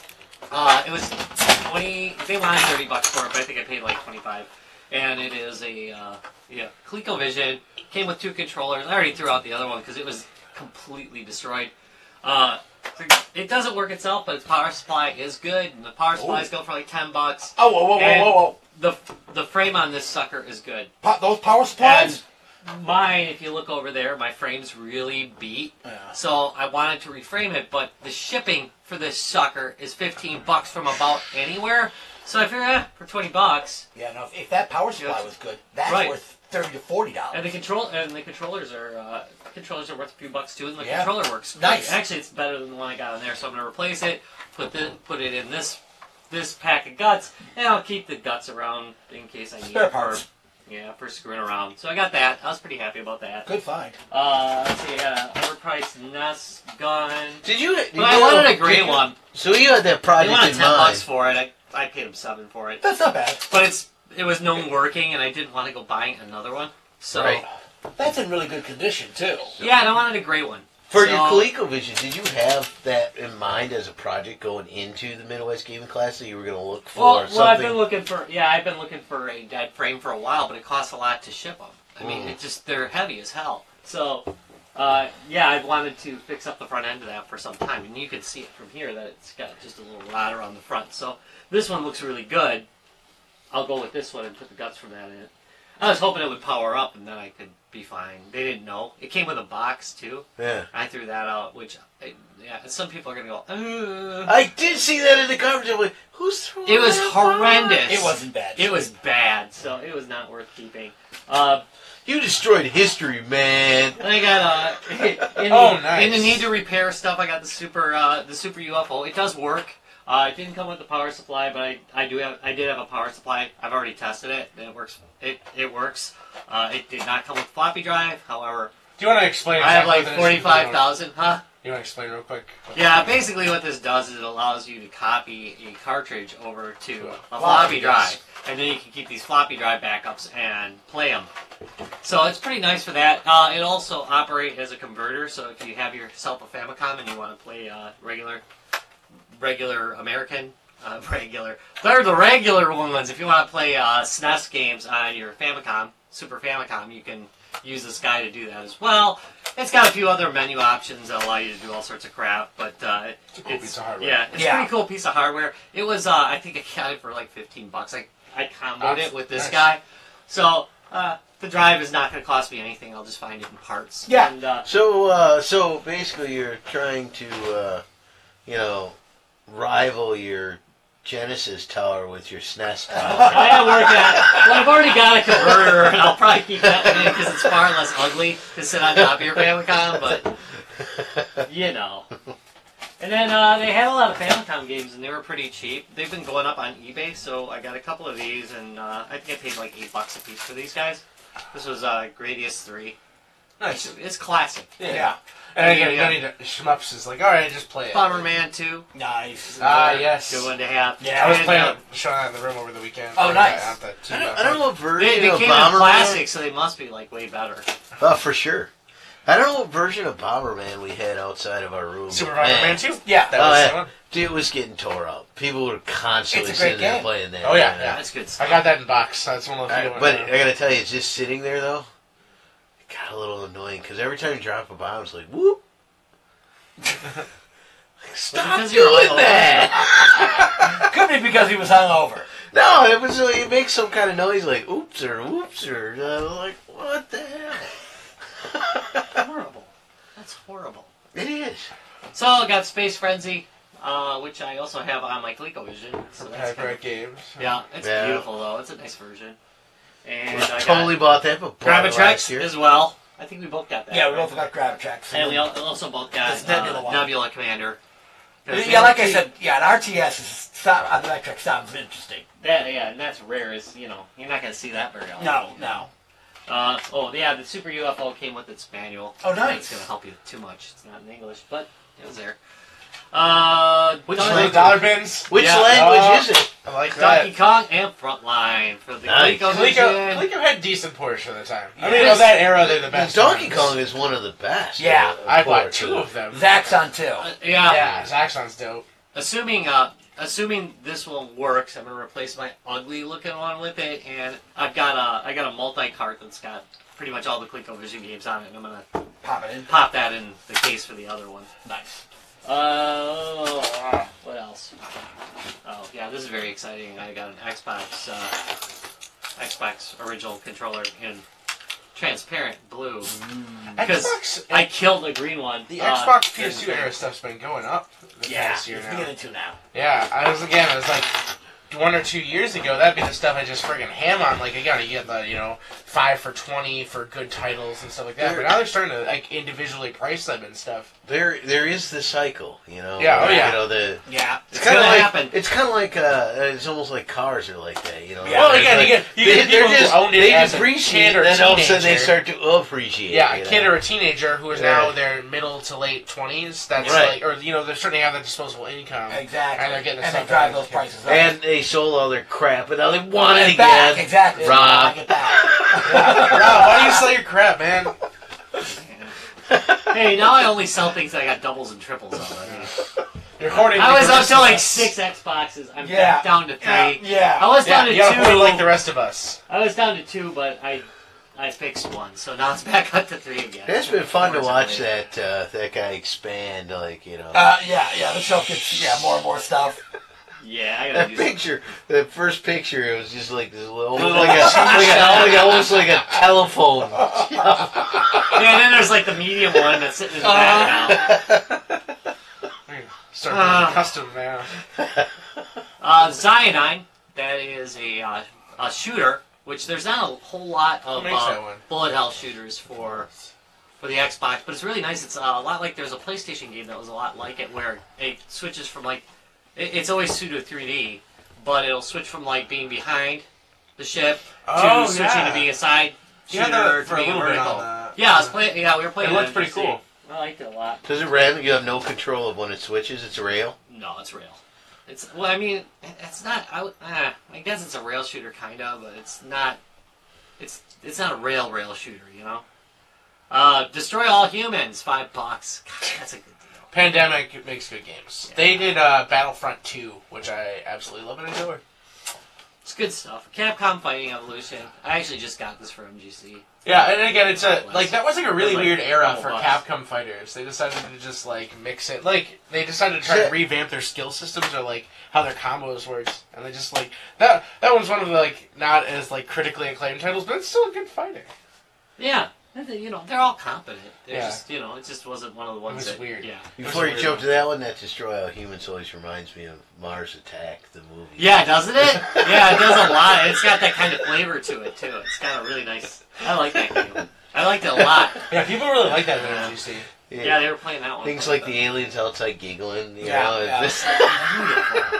Uh, it was twenty. They wanted thirty bucks for it, but I think I paid like twenty-five. And it is a uh, yeah ColecoVision. Came with two controllers. I already threw out the other one because it was completely destroyed. Uh, it doesn't work itself, but its power supply is good. And the power supplies go for like ten bucks. Oh, whoa, whoa, whoa, And whoa, whoa. The the frame on this sucker is good. Po- those power supplies? And mine, if you look over there, my frame's really beat. Yeah. So I wanted to reframe it, but the shipping for this sucker is fifteen bucks from about anywhere. So I figured, eh, for twenty bucks. Yeah, no, if, if that power supply Yeah. was good, that's Right. worth thirty to forty dollars. And the control and the controllers are uh, controllers are worth a few bucks too, and the Yeah. controller works great. Nice. Actually, it's better than the one I got on there. So I'm gonna replace it, put the put it in this this pack of guts, and I'll keep the guts around in case I need Spare it for parts. yeah for screwing around. So I got that. I was pretty happy about that. Good find. Uh, let's see, uh, overpriced N E S gun. Did you? Did But I you- wanted a did gray you- one. So you had that They project wanted in ten mind. bucks for it. I, I paid them seven for it. That's not bad. But it's it was known working, and I didn't want to go buying another one. So Right. That's in really good condition, too. yeah, and I wanted a gray one. For So- your ColecoVision, did you have that in mind as a project going into the Midwest Gaming Classic? You were going to look for Well, well, something. I've been looking for yeah, I've been looking for a dead frame for a while, but it costs a lot to ship them. I mean, Mm. it just they're heavy as hell. So, uh, yeah, I wanted to fix up the front end of that for some time, and you can see it from here that it's got just a little rod around the front. So this one looks really good. I'll go with this one and put the guts from that in it. I was hoping it would power up, and then I could be fine. They didn't know. It came with a box too. Yeah. I threw that out, which I, yeah, some people are gonna go. Ugh. I did see that in the garbage. I'm like, who's throwing It was that horrendous. It wasn't bad. It was bad, so it was not worth keeping. Uh, You destroyed history, man. I got uh, in the, Oh, nice. in the need to repair stuff. I got the super uh, the super U F O. It does work. Uh, it didn't come with the power supply, but I, I do have I did have a power supply. I've already tested it, and it works. It it works. Uh, it did not come with floppy drive. However, Do you want to explain? I have exactly like what it is? forty five thousand. Huh? You want to explain real quick? Yeah, basically what this does is it allows you to copy a cartridge over to a Floppy floppy drive, disk. and then you can keep these floppy drive backups and play them. So it's pretty nice for that. Uh, it also operates as a converter, so if you have yourself a Famicom and you want to play uh, regular, regular American, uh, regular, they're the regular ones. If you want to play uh, S N E S games on your Famicom, Super Famicom, you can use this guy to do that as well. It's got a few other menu options that allow you to do all sorts of crap, but uh, It's a cool piece of hardware. yeah, it's Yeah. a pretty cool piece of hardware. It was, uh, I think, I got it for like fifteen bucks. I I comboed That's it with this nice. guy, so uh, the drive is not going to cost me anything. I'll just find it in parts. Yeah. And, uh, So, uh, so basically, you're trying to, uh, you know, rival your Genesis tower with your S N E S tower. I am working on it. Well, I've already got a converter, and I'll probably keep that in because it's far less ugly to sit on top of your Famicom, but you know. And then uh, they had a lot of Famicom games, and they were pretty cheap. They've been going up on eBay, so I got a couple of these, and uh, I think I paid like eight bucks a piece for these guys. This was uh, Gradius three. Nice. It's, it's classic. Yeah. Yeah. And again, Yeah. many shmups is like, all right, just play it. Bomberman two. Nice. Ah, yes. Good one to have. Yeah, I was And, playing uh, with Sean in the room over the weekend. Oh, Playing nice. that- that I two, don't, uh, I don't know what version They, they of came in Bomberman. plastic, so they must be like way better. Oh, for sure. I don't know what version of Bomberman we had outside of our room. Super Man. Bomberman two? Yeah. That Oh, was yeah. the one. Dude, it was getting tore up. People were constantly It's a great sitting there game. playing that. Oh, yeah, man. yeah. That's good stuff. I got that in box. That's one of the I- few. but uh, I gotta tell you, it's just sitting there though. It got a little annoying because every time you drop a bomb, it's like whoop. Stop because you're doing hungover. that! Could be because he was hungover. No, it was. It makes some kind of noise like oops or whoops or uh, like what the hell? Horrible. That's horrible. It is. So I got Space Frenzy, uh, which I also have on my ColecoVision. So from that's kind Hyperite of, Games. yeah, it's Yeah. beautiful though. It's a nice version. And We I totally bought that, but bought it last Gravitrex year. as well. I think we both got that. Yeah, we right? both got Gravitrex. And we al- also both got This Nebula uh, one. Nebula Commander. 'Cause Yeah, like I they- said, yeah, an R T S is stop on the Electric sounds interesting. That, yeah, and that's rare. Is you know you're not gonna see that very often. No, no. Uh, oh yeah, the Super U F O came with its manual. Oh, nice. It's gonna help you too much. It's not in English, but it was there. Uh, Which Dungeons- Three dollar bins. Which Yeah. language Uh, is it? I like Donkey that. Kong and Frontline for the Nice. ColecoVision. Coleco, Coleco had decent ports for the time. I mean, Yes. of that era, they're the best. Donkey ones. Kong is one of the best. Yeah, uh, I bought ports two of- of them. Zaxxon too. Uh, yeah. Yeah, Zaxxon's dope. Assuming uh, assuming this one works, I'm gonna replace my ugly looking one with it, and I've got a I got a multi cart that's got pretty much all the ColecoVision games on it, and I'm gonna Pop it in. pop that in the case for the other one. Nice. Uh, what else? Oh yeah, this is very exciting. I got an Xbox uh, Xbox original controller in transparent blue because Xbox, I killed a green one. the uh, Xbox P S two era stuff's been going up the Yeah, past year it's now. beginning to now. Yeah, I was again. It was like one or two years ago. That'd be the stuff I just friggin' ham on. Like again, you get the you know five for twenty for good titles and stuff like that. But now they're starting to like individually price them and stuff. There, there is the cycle, you know. Yeah, oh, where, yeah. You know the. Yeah, It's, it's kind of gonna like happen. it's kind of like uh, it's almost like cars are like that, you know. Yeah. Well, It's again, like, you get you they, get they're people just who owned it they as a appreciate, kid or and then all of a sudden they teenager. start to appreciate. Yeah, you a kid know? or a teenager who is Yeah. now their middle to late twenties. That's Right. like, or you know, they're starting to have that disposable income. Exactly. And they're getting the and they stuff drive out of those the prices up. And they sold all their crap, and now they want it It's back. again. Exactly. Rob. Get back. Rob, why do you sell your crap, man? Hey, now I only sell things that got doubles and triples already. You're hoarding. I was the up rest to of like us. six Xboxes. I'm Yeah. back down to three. Yeah. yeah. I was Yeah, down to you gotta two. hoard like the rest of us. I was down to two, but I I fixed one, so now it's back up to three again. It's been fun to watch Unfortunately. that uh, that guy expand, like you know. Uh, yeah, yeah. The show gets yeah more and more stuff. Yeah, I gotta That do something. picture, that first picture, it was just like this little, almost like a, like a, like a almost like a telephone. Yeah, and then there's like the medium one that's sitting in the background. Start Uh. making custom now. Uh, Zionine, that is a, uh, a shooter, which there's not a whole lot of Who makes that uh, one? bullet hell shooters for for the Xbox, but it's really nice. It's uh, a lot like there's a PlayStation game that was a lot like it, where it switches from like it, it's always pseudo three D, but it'll switch from like being behind the ship Oh, to switching yeah. to being a side You had shooter that for to a being little bit vertical. on the- Yeah, I was playing. Yeah, we were playing. It looked on pretty P C. cool. I liked it a lot. Does it random? You have no control of when it switches. It's a rail. No, it's rail. It's well, I mean, it's not. I, would- uh, I guess it's a rail shooter, kind of, but it's not. It's it's not a rail rail shooter, you know. Uh, Destroy All Humans, five bucks. God, that's a good deal. Pandemic makes good games. Yeah. They did uh, Battlefront two, which I absolutely love and enjoy. It's good stuff. Capcom Fighting Evolution. I actually just got this for M G C. Yeah, and again, it's a Less. like that was like a really Like, weird era double for bucks. Capcom fighters. They decided to just like mix it, like they decided to try Yeah. to revamp their skill systems or like how their combos worked, and they just like that. That one's one of the like not as like critically acclaimed titles, but it's still a good fighter. Yeah, you know, they're all competent. They're Yeah. just, you know, it just wasn't one of the ones was that weird. Yeah. Before you weird jump one. to that one, that Destroy All Humans always reminds me of Mars Attack, the movie. Yeah, doesn't it? Yeah, it does a lot. It's got that kind of flavor to it too. It's got a really nice. I like that game. I liked it a lot. Yeah, people really like that in M G C. Yeah. Yeah, they were playing that one. Things quite like a the bit. aliens outside giggling. You Yeah, know, yeah. This, Beautiful.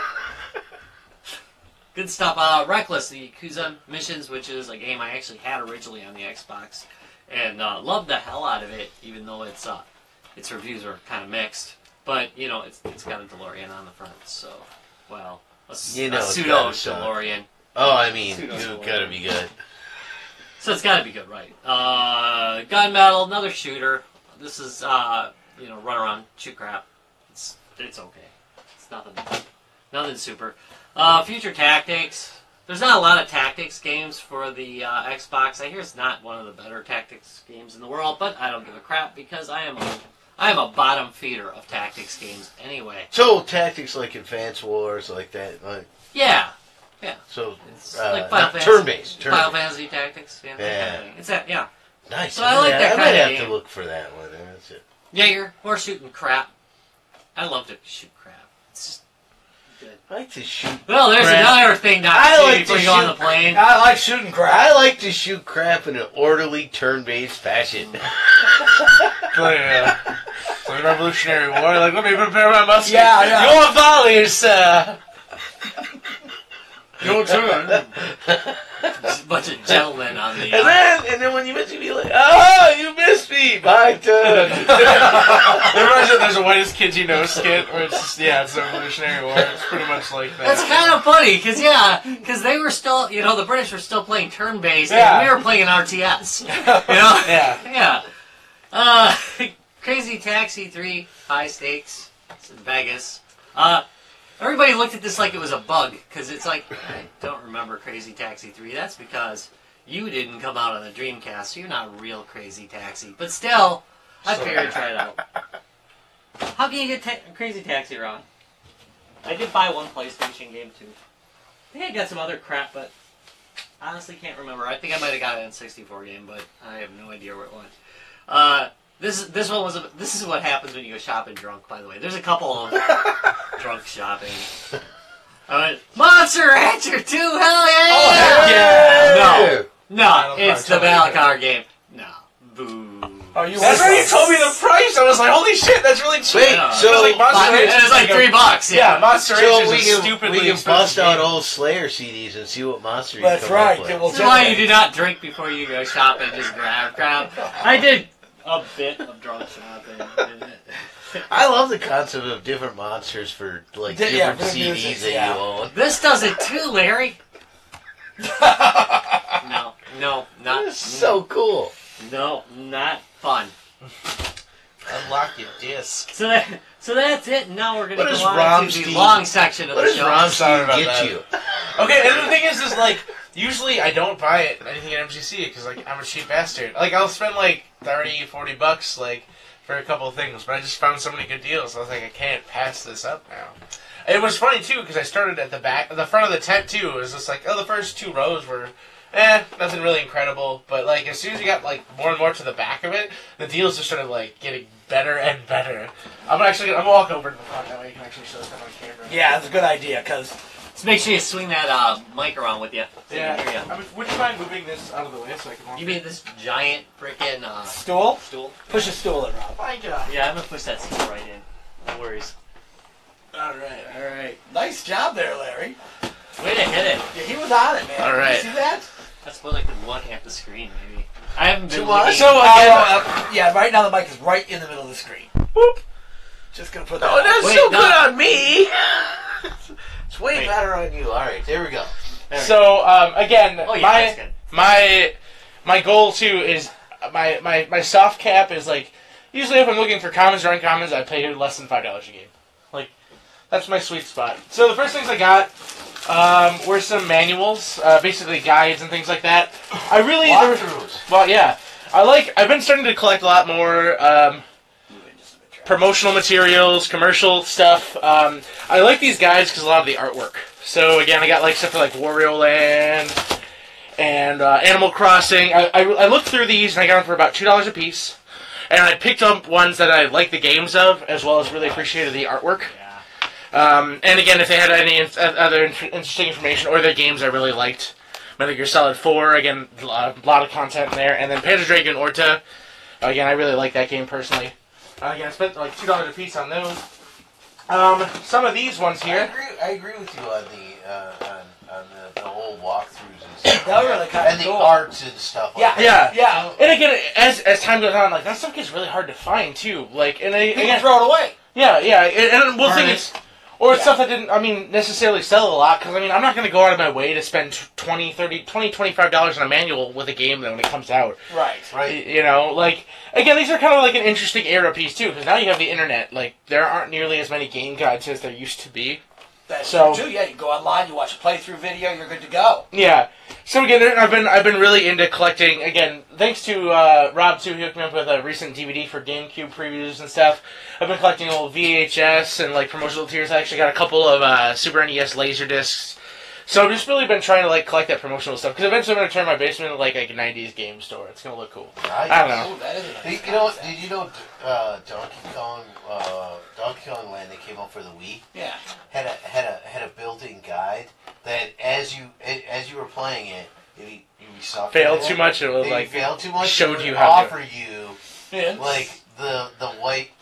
Good stuff. Uh, Reckless, the Yakuza missions, which is a game I actually had originally on the Xbox, and uh, loved the hell out of it, even though its uh, its reviews are kind of mixed. But you know, it's it's got a DeLorean on the front, so well, a, s- You know a it's pseudo gotta suck. DeLorean. oh, I mean, Pseudo you DeLorean. gotta be good. So it's got to be good, right? Uh, Gunmetal, another shooter. This is uh, you know, run around, shoot crap. It's it's okay. It's nothing, nothing super. Uh, Future Tactics. There's not a lot of tactics games for the uh, Xbox. I hear it's not one of the better tactics games in the world, but I don't give a crap because I am a I am a bottom feeder of tactics games anyway. So tactics like Advance Wars, like that. Like, Yeah, so it's uh, like Final not Fantasy, turn-based. Turn Final Fantasy Tactics. Yeah, that Yeah. kind of thing. It's that. Yeah. Nice. So I like might- that I might kinda have game. to look for that one. That's it. Yeah, you're more shooting crap. I love to shoot crap. It's just good. I like to shoot. Well, there's crap. another thing not I to see like before to you go on the shoot- plane. I like shooting crap. I like to shoot crap in an orderly, turn-based fashion. Like, uh, like Revolutionary War. Like, let me prepare my musket. Yeah, yeah. Your volleys, sir. Your turn. Just a bunch of gentlemen on the. And Uh, then, and then when you miss, you be like, "Oh, you missed me, my turn." Remember that there's a whitest kids you know skit where it's just, yeah, it's the Revolutionary War. It's pretty much like that. that's kind of funny because yeah, because they were still, you know, the British were still playing turn-based, Yeah. and we were playing R T S. You know? Yeah. Yeah. Uh, Crazy Taxi three, high stakes. It's in Vegas. Uh, everybody looked at this like it was a bug, because it's like, I don't remember Crazy Taxi three. That's because you didn't come out on the Dreamcast, so you're not real Crazy Taxi. But still, I figured try it out. How can you get ta- Crazy Taxi wrong? I did buy one PlayStation game, too. I think I got some other crap, but honestly can't remember. I think I might have got an N sixty-four game, but I have no idea where it went. Uh, this this one was a, this is what happens when you go shopping drunk. By the way, there's a couple of drunk shopping. I went, Monster Rancher two, hell yeah! Oh, heck yeah! No, no, Battle it's the Car Battle Tony. Car game. No, boo. Oh, you That's were- when you told me the price. I was like, holy shit, that's really cheap. Wait, Yeah. It so was like Monster It Rancher. was like three bucks. Yeah, Yeah, Monster So Rancher we is a can, stupidly we can expensive bust out game. old Slayer C Ds and see what monster you That's come right. up Then with. we'll this is why check you it. do not drink before you go shopping. Just grab, grab. I did a bit of drunk shopping. I love the concept of different monsters for like Yeah, different for the C Ds music, that yeah. you own. This does it too, Larry. No, no, not That's so cool. no, not fun. Unlock your disc. So that, so that's it. Now we're gonna What go does on Rom to the Steve- long section of What the does show. Ron Sorry Steve about get that. you? Okay, and the thing is, is like, usually I don't buy it, anything at M G C because, like, I'm a cheap bastard. Like, I'll spend, like, thirty, forty bucks, like, for a couple of things, but I just found so many good deals, I was like, I can't pass this up now. It was funny, too, because I started at the back, the front of the tent, too. It was just like, oh, the first two rows were, eh, nothing really incredible. But, like, as soon as you got, like, more and more to the back of it, the deals just started, like, getting better and better. I'm actually gonna, I'm gonna walk over to the front, that way you can actually show stuff on camera. Yeah, it's a good idea, because So make sure you swing that uh, mic around with you. So Yeah. you can hear I mean, would you mind moving this out of the way so I can walk? you. You mean this giant freaking uh, stool? stool? Push a stool in, Rob. My God. Yeah, I'm gonna push that stool right in. No worries. All right. All right. Nice job there, Larry. Way to hit it. Yeah, he was on it, man. All right. You see that? That's more like the one half the screen, maybe. I haven't been To what? looking. So, Uh, again, uh, yeah, right now the mic is right in the middle of the screen. Boop. Just gonna put that. Oh, on. that's Wait, so no. good on me. It's way Wait. better on you. All right, there we go. There we So um, again, Oh, yeah, my that's good. my my goal too is my, my my soft cap is like usually if I'm looking for commons or uncommons, I pay less than five dollars a game. Like that's my sweet spot. So the first things I got um, were some manuals, uh, basically guides and things like that. I really Walkthroughs. well, yeah. I like. I've been starting to collect a lot more. Um, promotional materials, commercial stuff. Um, I like these guides because a lot of the artwork. So again, I got like stuff for like Wario Land and uh, Animal Crossing. I, I, I looked through these and I got them for about two dollars a piece. And I picked up ones that I like the games of, as well as really appreciated the artwork. Yeah. Um, and again, if they had any in- other in- interesting information or their games I really liked, Metal Gear Solid four, again, a lot, a lot of content in there. And then Panzer Dragoon Orta, again, I really like that game personally. Uh, again, I spent like two dollars a piece on those. Um, some of these ones I here. agree. I agree with you on the uh, on, on the, the whole walkthroughs and stuff. That was really kinda and the cool. arts and stuff. Yeah, Like that. Yeah. yeah. And again, as as time goes on, like that stuff gets really hard to find too. Like, and I, You can again, throw it away. yeah, yeah, and, and we'll Burn think it. it's or it's Yeah. stuff that didn't, I mean, necessarily sell a lot. Because I mean, I'm not going to go out of my way to spend twenty, thirty, twenty, twenty-five dollars on a manual with a game that when it comes out. Right. Right. You know, like, again, these are kind of like an interesting era piece, too, because now you have the internet. Like, there aren't nearly as many game guides as there used to be. That's So- true, too. Yeah, you go online, you watch a playthrough video, you're good to go. Yeah. So, again, I've been I've been really into collecting, again, thanks to uh, Rob, too, he hooked me up with a recent D V D for GameCube previews and stuff. I've been collecting old V H S and, like, promotional tiers. I actually got a couple of uh, Super N E S laser discs. So I've just really been trying to, like, collect that promotional stuff, because eventually I'm going to turn my basement into, like, a nineties game store. It's going to look cool. Nice. I don't know. Ooh, that is a nice Did, you know? concept. Did you know? Uh, Donkey Kong, uh, Donkey Kong Land that came out for the Wii Yeah. had a had a had a built-in guide that as you as you were playing it, if you, you sucked Failed at too it, much, it was if like, you failed too much, showed it would you how to do offer you Yeah. like the the white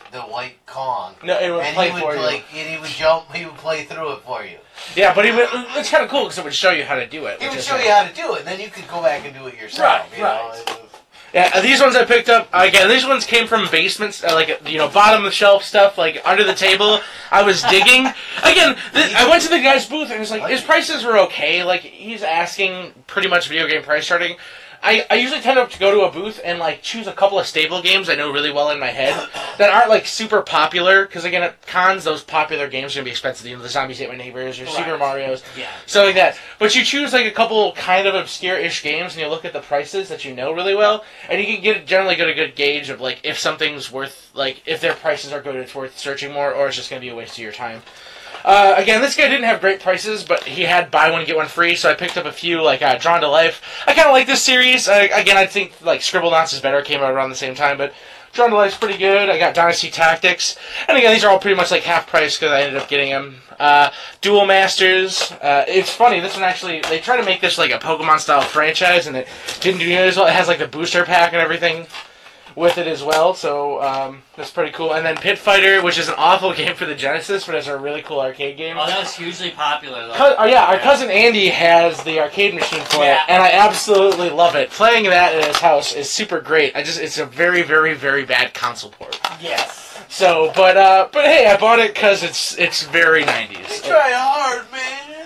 the white Kong. No, it would and play he would for you. like, and he would jump. He would play through it for you. Yeah, but he would, it's kind of cool because it would show you how to do it. He which would is show nice. you how to do it, and then you could go back and do it yourself. Right, you right. know? It was- Yeah, uh, these ones I picked up, again, these ones came from basements, uh, like, you know, bottom of the shelf stuff, like, under the table. I was digging. Again, th- I went to the guy's booth, and it's like, his prices were okay. Like, he's asking pretty much video game price starting. I, I usually tend to go to a booth and, like, choose a couple of stable games I know really well in my head that aren't, like, super popular. Because, again, at cons, those popular games are going to be expensive. You know, the Zombies Ate My Neighbors or Super Right. Mario's. Yeah. Stuff like that. But you choose, like, a couple kind of obscure-ish games, and you look at the prices that you know really well, and you can get generally get a good gauge of, like, if something's worth, like, if their prices are good, it's worth searching more, or it's just going to be a waste of your time. Uh, again, this guy didn't have great prices, but he had buy one, get one free, so I picked up a few, like, uh, Drawn to Life. I kind of like this series. Uh, again, I think, like, Scribblenauts is better, came out around the same time, but Drawn to Life's pretty good. I got Dynasty Tactics. And again, these are all pretty much, like, half price because I ended up getting them. Uh, Duel Masters. Uh, it's funny, this one actually, they try to make this, like, a Pokemon-style franchise, and it didn't do nearly as well. It has, like, the booster pack and everything with it as well, so um, that's pretty cool. And then Pit Fighter, which is an awful game for the Genesis, but it's a really cool arcade game. Oh, that was hugely popular, though. Co- oh, yeah, our cousin Andy has the arcade machine for Yeah. it, and I absolutely love it. Playing that in his house is super great. I just, it's a very, very, very bad console port. Yes. So, but, uh, but hey, I bought it because it's, it's very nineties. Try hard, man.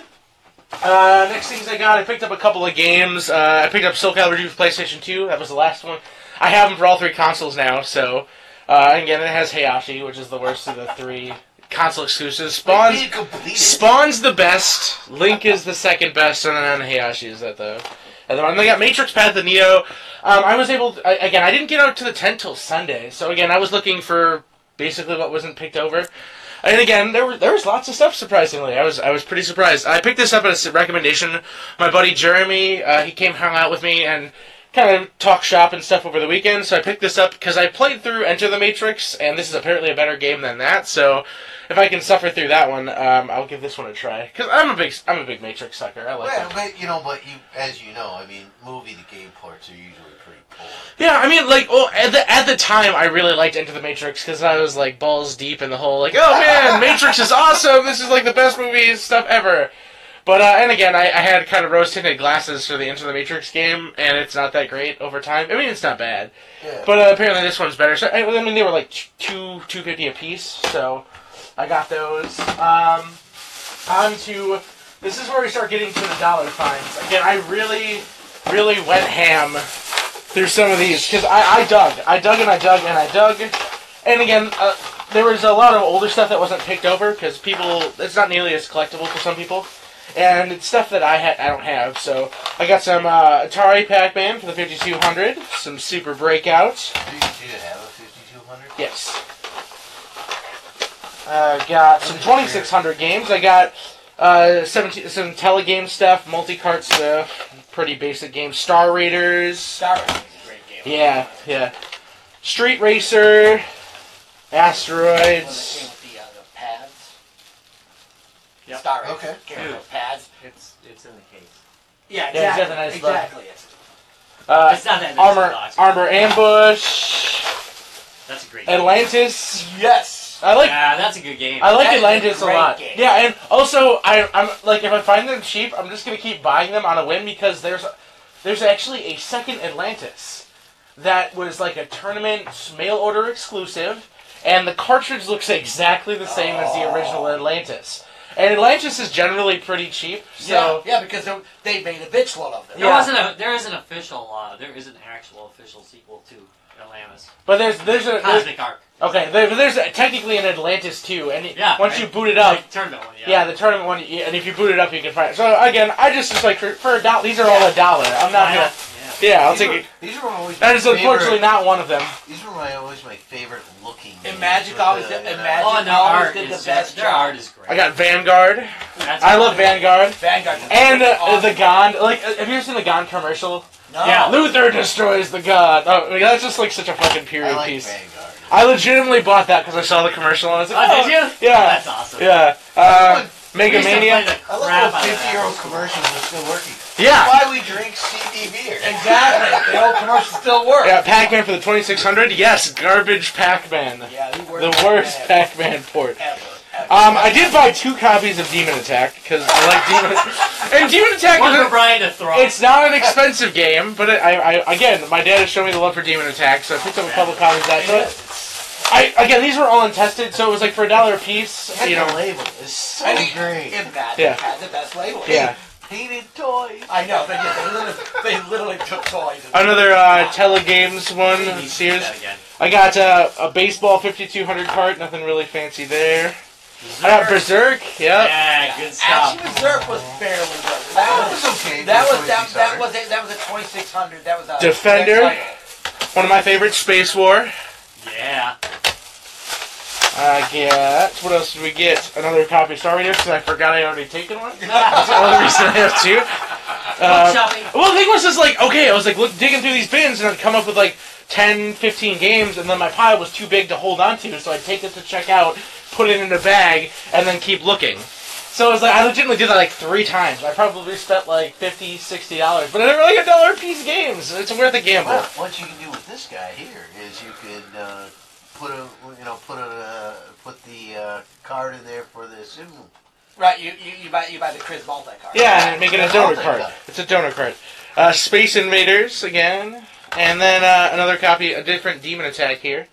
Uh, next things I got, I picked up a couple of games. Uh, I picked up Soul Calibur two for PlayStation two. That was the last one. I have them for all three consoles now, so... Uh, and again, it has Heihachi, which is the worst of the three console exclusives. Spawn's, Wait, complete it. Spawn's the best, Link is the second best, and then Heihachi is at the... And then they got Matrix Path of Neo. Um, I was able to... I, again, I didn't get out to the tent till Sunday, so again, I was looking for basically what wasn't picked over. And again, there were there was lots of stuff. Surprisingly, I was I was pretty surprised. I picked this up at a recommendation. My buddy Jeremy, uh, he came hung out with me and kind of talked shop and stuff over the weekend. So I picked this up because I played through Enter the Matrix, and this is apparently a better game than that. So if I can suffer through that one, um, I'll give this one a try. Because I'm a big I'm a big Matrix sucker. I like Well, it. but you know, but you, as you know, I mean, movie to game ports are usually pretty poor. Yeah, I mean, like, well, at the at the time, I really liked Enter the Matrix because I was like balls deep in the whole like, oh man, Matrix is awesome. This is like the best movie stuff ever. But uh, and again, I, I had kind of rose tinted glasses for the Enter the Matrix game, and it's not that great over time. I mean, it's not bad, Yeah. but uh, apparently this one's better. So I, I mean, they were like two two fifty a piece, so I got those. Um, on to this is where we start getting to the dollar finds. Again, I really really went ham through some of these because I, I dug, I dug and I dug and I dug, and again, uh, there was a lot of older stuff that wasn't picked over because people, it's not nearly as collectible for some people, and it's stuff that I ha- I don't have. So I got some uh, Atari Pac-Man for the fifty-two hundred, some Super Breakouts. Do you, do you have a fifty-two hundred? Yes. Uh, got some twenty-six hundred games. I got uh, seventeen, some telegame stuff, multi-cart stuff, pretty basic games. Star Raiders. Star Wars is a great game. Yeah, yeah. Street Racer. One that Asteroids. came with the, uh, the pads. Yep. Star Wars. Okay. Came with those pads. It's it's in the case. Yeah, Yeah, it's exactly. got the nice button. exactly. It's- Uh, It's not that nice Armor, box. Armor Ambush. That's a great game. Atlantis. Yes. I like. Yeah, that's a good game. I like That is a Atlantis a great lot. game. Yeah, and also I, I'm like if I find them cheap, I'm just gonna keep buying them on a whim because there's there's actually a second Atlantis that was like a tournament mail order exclusive, and the cartridge looks exactly the same as the original Atlantis. And Atlantis is generally pretty cheap, so yeah, yeah, because they, they made a bitch load of them. There Yeah. wasn't a there is an official uh, there is an actual official sequel to Atlantis. but there's there's a there's, Cosmic Arc. okay there, there's a, technically an Atlantis too, and it- Yeah. once right? you boot it up. Like, tournament one, yeah. Yeah, the tournament one, yeah, and if you boot it up, you can find it. So again, I just was like for, for a dollar. These are all a dollar. I'm not Why gonna. not? Yeah. Yeah, I'll These take were, it. These were always That my is unfortunately favorite, not one of them. These were my always my favorite looking. And games Magic with always the, did- you and know- Magic- Oh, and their always art did is the best their job. art is great. I got Vanguard. That's I love Vanguard. Vanguard. And uh, Awesome. the Gond. Like, uh, have you ever seen the Gond commercial? No. Yeah. Luther destroys the God. Oh, I mean, that's just like such a fucking period I like piece. Vanguard. I legitimately bought that because I saw the commercial and I was like, Oh, oh, did you? Yeah. That's awesome. Yeah. This Uh, one, Mega We used to play Mania. the I love crap how out of fifty-year-old that. commercials are still working. Yeah. That's why we drink C D beer. Exactly. The old commercials still work. Yeah, Pac-Man for the twenty-six hundred. Yes, garbage Pac-Man. Yeah, the worst. The worst Pac-Man port. ever. ever. Um, I did buy two copies of Demon Attack because I like Demon. And Demon Attack One for is. Brian to throw. It's not an expensive game, but it, I, I again, my dad has shown me the love for Demon Attack, so I picked up a couple copies of that. So I again, these were all untested, so it was like for a dollar a piece. And You the know. label is so I think great. If that Yeah. had the best label. Yeah. Painted toys. I know, but yeah, they literally, they literally took toys. And Another uh, Telegames one. We need to do Sears. that again. I got uh, a baseball fifty-two hundred cart. Nothing really fancy there. I got Berserk. Yep. Yeah, good stuff. Actually, Berserk was fairly good. That That was was okay. that for was that, that twenty-six hundred. was a, that was a twenty-six hundred. That was a Defender. next One of my favorites, Space War. Yeah. I get. What else did we get? Another copy of Star Raiders because I forgot I already taken one. That's the only reason I have two. Uh, shopping. well, the thing was just like, okay, I was like look, digging through these bins and I'd come up with like ten, fifteen games, and then my pile was too big to hold on to, so I'd take it to check out, put it in a bag, and then keep looking. So it was like, I legitimately did that like three times. I probably spent like fifty, sixty dollars, but I never like a dollar a piece games. It's worth a gamble. Well, what you can do with this guy here is you can uh, put a you know put a uh, put the uh, card in there for the Subaru. Right, you, you, you buy you buy the Chris multi card. Yeah, and make it a donor Multi card. card. It's a donor card. Uh, Space Invaders again, and then uh, another copy, a different Demon Attack here.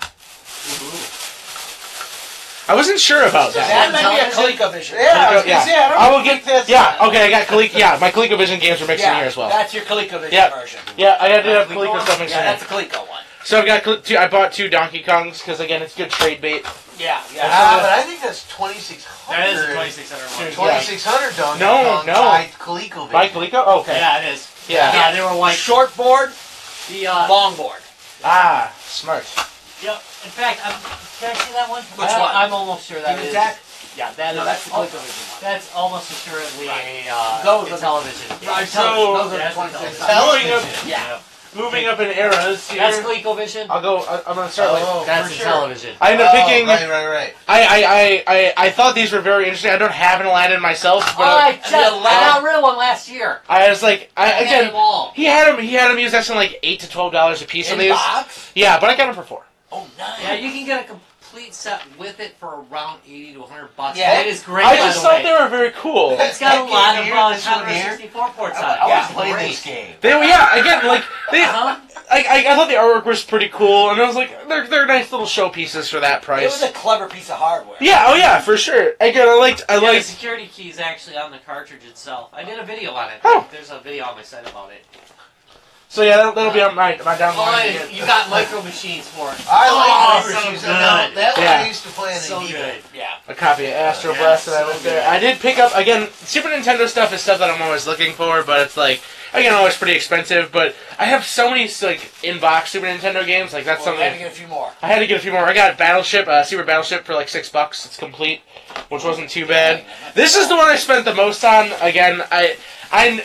I wasn't sure about that. That might be a Television? ColecoVision. Yeah, I was Yeah. gonna say, I don't I will think get. that's Yeah, okay, I got Coleco. Yeah, my ColecoVision games are mixed in Yeah, here as well. that's your ColecoVision Yep. version. Yeah, I had to have Coleco Coleco one? stuff mixed Yeah, in. that's the Coleco one. So I've got Cole- two. I bought two Donkey Kongs because again, it's good trade bait. Yeah, yeah. Ah, but I think that's twenty-six hundred. That is a twenty-six hundred one. twenty-six hundred Donkey No, Kong no. by ColecoVision. Buy Coleco? Oh, okay. Yeah, it is. Yeah. Yeah, they were white. Short board, The uh, long board. Ah, smart. Yep. In fact, I'm, can I see that one? Which I, one? I'm almost sure that Demon is. Attack? Yeah, that No, is. that's the oh, ColecoVision one. That's almost assuredly Right. a uh, Those a are the- television. Right, So- those are That's twenty-six the hundred. Television. Yeah. Moving up in eras here. That's ColecoVision. I'll go. I, I'm gonna start. Oh, like, That's for a sure. television. I ended up picking. Oh, right, right, right. I, I, I, I, I thought these were very interesting. I don't have an Aladdin myself, Oh, but I just the I Aladdin- got rid of one last year. I was like, I, I had again, them all. he had them. He had them used at like eight to twelve dollars a piece on In these. box? Yeah, but I got them for four. Oh, nice. Yeah, you can get a complete set with it for around eighty to one hundred bucks. Yeah. It is great. I by just the thought way. they were very cool. It's got a That lot game of here, uh, this one Commodore here. sixty-four ports I, on it. I Yeah, was playing great. this game. They were, yeah, again, like they. Uh-huh. I, I, I thought the artwork was pretty cool, and I was like, they're they're nice little showpieces for that It price. was a clever piece of hardware. Yeah, oh yeah, for sure. Again, I liked, I Yeah, the liked. security key is actually on the cartridge itself. I did a video on it. Oh. There's a video on my site about it. So yeah, that'll, that'll be on my my down the Oh, line. and you got micro machines for it. I Oh, like so Micro Machines. good. Now, that one Yeah. I used to play in So the good. Yeah. A copy of Astro Yeah, Blast that I so went there. good. I did pick up again. Super Nintendo stuff is stuff that I'm always looking for, but it's like again always pretty expensive. But I have so many like in-box Super Nintendo games. Like that's Well, we had to something get a few more. I had to get a few more. I got Battleship, uh, Super Battleship for like six bucks. It's complete, which wasn't too bad. This is the one I spent the most on. Again, I I.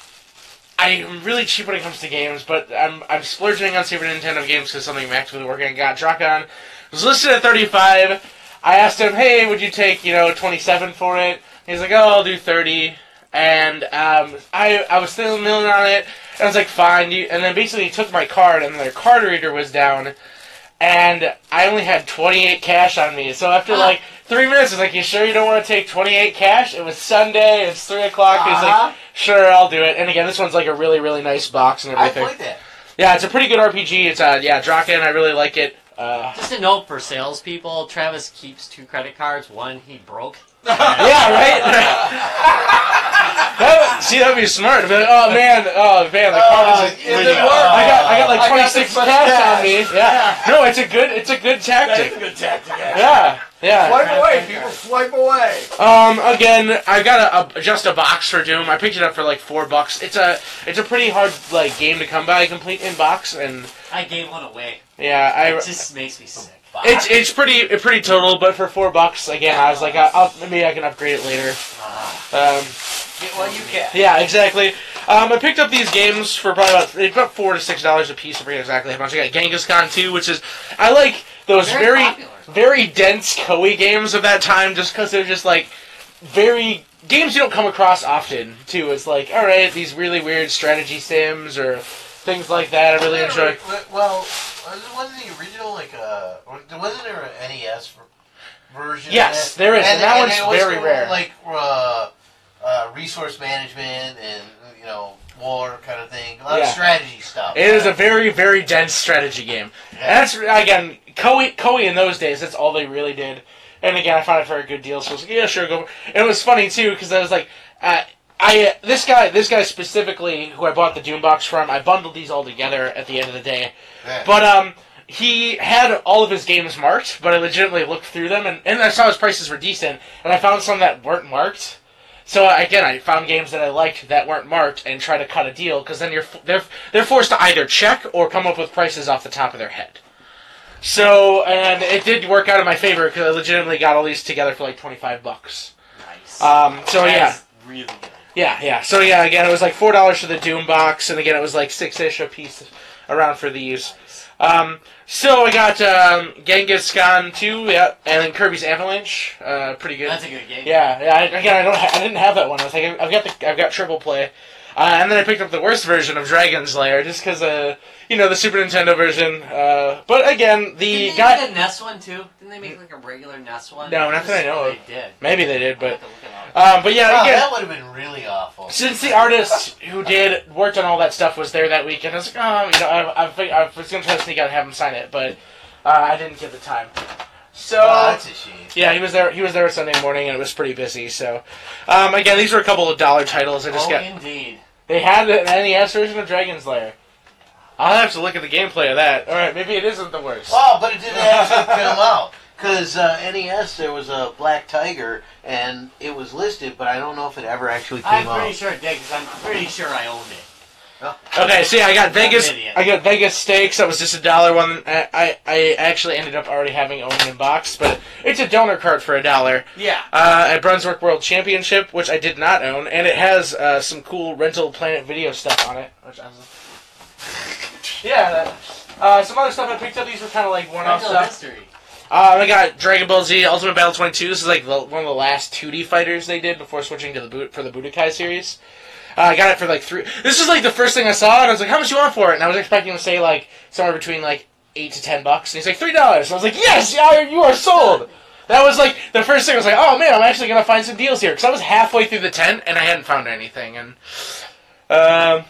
I'm really cheap when it comes to games, but I'm I'm splurging on Super Nintendo games because something I'm actively working on. Got Drakon. It was listed at thirty-five. I asked him, hey, would you take, you know, twenty-seven for it? He's like, oh, I'll do thirty. And um, I I was still milling on it. And I was like, fine. You, and then basically he took my card, and their card reader was down. And I only had twenty-eight cash on me. So after like three minutes, I was like, you sure you don't want to take twenty-eight cash? It was Sunday. It's three o'clock. He's Uh-huh. like, sure, I'll do it. And again, this one's like a really, really nice box and I everything. played that. Yeah, it's a pretty good R P G. It's, uh, yeah, Drakon. I really like it. Uh, Just a note for salespeople: Travis keeps two credit cards. One he broke. yeah, right? that would, see, that would be smart. Be like, oh, man. Oh, man, the card Uh, is... it I didn't work. got, I got like I got twenty-six this much cash, cash. on me. Yeah. No, it's a good, it's a good That's tactic. a good tactic, actually. Yeah, yeah. Swipe away, people. Swipe away. Um, again, I got a, a just a box for Doom. I picked it up for like four bucks. It's a it's a pretty hard like game to come by complete in box, and I gave one away. yeah, I It just makes me sick. it's it's pretty pretty total. But for four bucks, again, I was like, I'll, I'll maybe I can upgrade it later. Um, Get what you can. yeah, exactly. Um, I picked up these games for probably about it's about four to six dollars a piece. I forget exactly how much. I got Genghis Khan two, which is I like those Very very popular. very dense Koei games of that time, just because they're just like very games you don't come across often too. It's like, all right, these really weird strategy sims or things like that. I really enjoy. Well, wasn't the original like uh wasn't there an N E S version? Yes, there is, and, and that and one's it was very rare. Like uh, uh, resource management and you know war kind of thing. A lot Yeah. of strategy stuff. It is a very, very dense strategy game. And that's, again, Koei, Koei in those days, that's all they really did. And again, I found it for a good deal, so I was like, yeah, sure, go. And it was funny, too, because I was like, uh, I this guy this guy specifically, who I bought the Doom box from, I bundled these all together at the end of the day. Yeah. But, um... he had all of his games marked, but I legitimately looked through them, and, and I saw his prices were decent, and I found some that weren't marked. So again, I found games that I liked that weren't marked and try to cut a deal, because then you're they're they're forced to either check or come up with prices off the top of their head. So, and it did work out in my favor because I legitimately got all these together for like twenty-five bucks. Nice. Um, so yeah, That's really good. yeah, yeah. So yeah, again, it was like four dollars for the Doom box, and again, it was like six-ish a piece around for these. Um, so I got um, Genghis Khan two, yeah, and then Kirby's Avalanche, uh, pretty good. That's a good game. Yeah, yeah. I, again, I don't, ha- I didn't have that one. I was like, I've got the, I've got triple play, uh, and then I picked up the worst version of Dragon's Lair just because, uh, you know, the Super Nintendo version. Uh, but again, the Didn't they guy, make a N E S one too? Didn't they make like a regular N E S one? No, not that I know They of. did. maybe they did, I'll but, have to look it up. um, but yeah, Wow, again, that would have been really awful. since the artist who did worked on all that stuff was there that weekend, I was like, oh, you know, I, I, fig- I was gonna try to sneak out and have him sign it, but uh, I didn't get the time. So Oh, that's a shame. yeah, he was there. He was there Sunday morning, and it was pretty busy. So um, again, these were a couple of dollar titles. I just Oh, got. indeed. They had an N E S version of Dragon's Lair. I'll have to look at the gameplay of that. All right, maybe it isn't the worst. Oh, but it didn't actually come out. Because uh, N E S, there was a Black Tiger, and it was listed, but I don't know if it ever actually came I'm out. pretty sure it did because I'm pretty sure I owned it. Okay, so yeah, I got Vegas. I'm an idiot. I got Vegas Stakes. That was just a dollar one. I, I I actually ended up already having owned in box, but it's a donor card for a dollar. Yeah. Uh, at Brunswick World Championship, which I did not own, and it has uh, some cool Rental Planet video stuff on it. Which I was, yeah, that, uh, some other stuff I picked up. These were kind of like one-off Rental stuff. history. Uh, I got Dragon Ball Z Ultimate Battle twenty-two. This is like the, one of the last two D fighters they did before switching to the boot for the Budokai series. Uh, I got it for like three. This was like the first thing I saw, and I was like, "How much you want for it?" And I was expecting to say like somewhere between like eight to ten bucks. And he's like three dollars. And I was like, "Yes, yeah, you are sold." That was like the first thing. I was like, "Oh man, I'm actually gonna find some deals here," because I was halfway through the tent and I hadn't found anything. And um,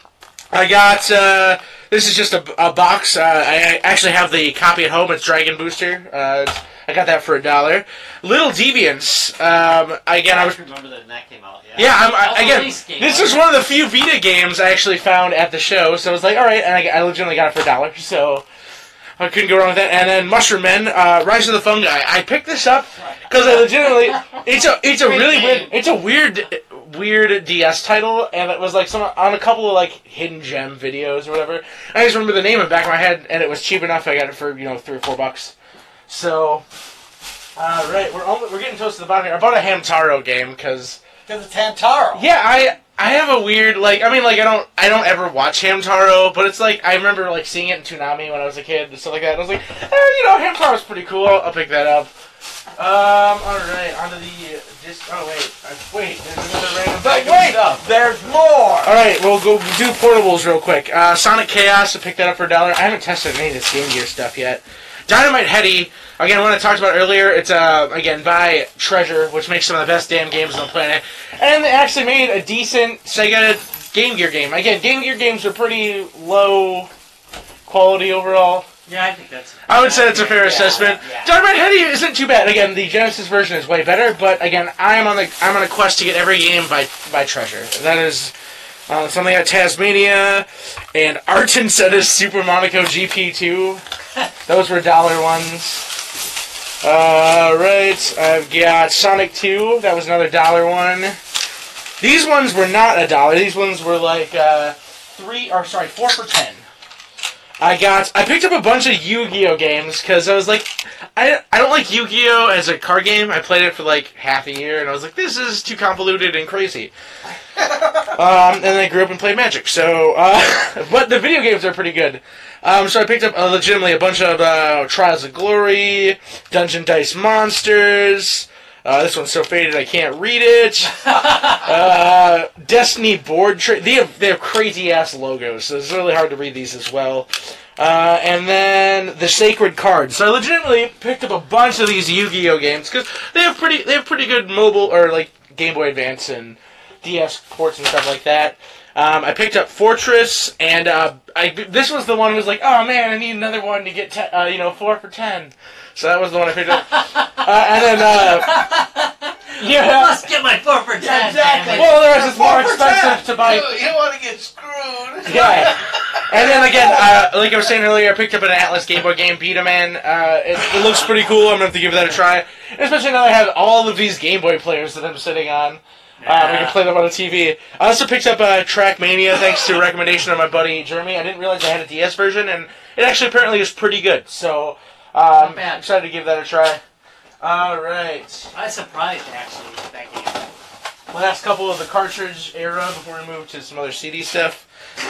I got uh, this is just a, a box. Uh, I actually have the copy at home. It's Dragon Booster. Uh, it's, I got that for a dollar. Little Deviants. Um, again, I was. remember that that came out. Yeah. Yeah, I'm, That was I, a again, release game, this wasn't was one of the few Vita games I actually found at the show, so I was like, alright, and I, I legitimately got it for a dollar, so I couldn't go wrong with that. And then Mushroom Men, uh, Rise of the Fungi. I picked this up because I legitimately, it's a, it's a Great really game. weird, it's a weird, weird D S title, and it was like some, on a couple of like hidden gem videos or whatever. I just remember the name in the back of my head, and it was cheap enough, I got it for, you know, three or four bucks. So, uh, right, we're only, we're getting close to the bottom here. I bought a Hamtaro game, because... Because it's Hamtaro. Yeah, I I have a weird like I mean like I don't I don't ever watch Hamtaro, but it's like I remember like seeing it in Toonami when I was a kid and stuff like that. And I was like, eh, you know, Hamtaro's pretty cool. I'll, I'll pick that up. Um, all right, onto the uh, disc. Oh wait, I, wait, there's another random But bag of wait, stuff. there's more. All right, we'll go do portables real quick. Uh, Sonic Chaos, I picked that up for a dollar. I haven't tested any of this Game Gear stuff yet. Dynamite Heady, again, one I talked about earlier, it's, uh, again, by Treasure, which makes some of the best damn games on the planet. And they actually made a decent Sega Game Gear game. Again, Game Gear games are pretty low quality overall. Yeah, I think that's... I would say it's a fair Yeah, assessment. yeah. Dynamite Heady isn't too bad. Again, the Genesis version is way better, but again, I'm on the I'm on a quest to get every game by by Treasure. That is uh, something at Tasmania and Arton said is Super Monaco G P two. Those were dollar ones. Uh, right, I've got Sonic two. That was another dollar one. These ones were not a dollar. These ones were like uh, three or sorry, four for ten. I got. I picked up a bunch of Yu-Gi-Oh games because I was like, I I don't like Yu-Gi-Oh as a card game. I played it for like half a year and I was like, this is too convoluted and crazy. um, and then I grew up and played Magic. So, uh, but the video games are pretty good. Um, so I picked up uh, legitimately a bunch of uh, Trials of Glory, Dungeon Dice Monsters. Uh, this one's so faded I can't read it. uh, Destiny board trade. They have they have crazy ass logos, so it's really hard to read these as well. Uh, and then the Sacred Cards. So I legitimately picked up a bunch of these Yu-Gi-Oh games because they have pretty they have pretty good mobile or like Game Boy Advance and D S ports and stuff like that. Um, I picked up Fortress, and uh, I this was the one who was like, oh man, I need another one to get te- uh, you know four for ten. So that was the one I picked up. uh, and then uh, yeah, Let's get my four for ten. Yeah, exactly. well, there was it's more Four for ten. expensive to buy. You, you want to get screwed. Yeah. And then again, uh, like I was saying earlier, I picked up an Atlas Game Boy game, Beat 'em Man. Uh, it, it looks pretty cool. I'm gonna have to give that a try, especially now that I have all of these Game Boy players that I'm sitting on. Uh, we can play them on the T V. I also picked up uh, Trackmania thanks to a recommendation of my buddy Jeremy. I didn't realize I had a D S version, and it actually apparently is pretty good. So um, Not bad. I'm excited to give that a try. All right. I was surprised actually with that game. Last couple of the cartridge era before we move to some other C D stuff.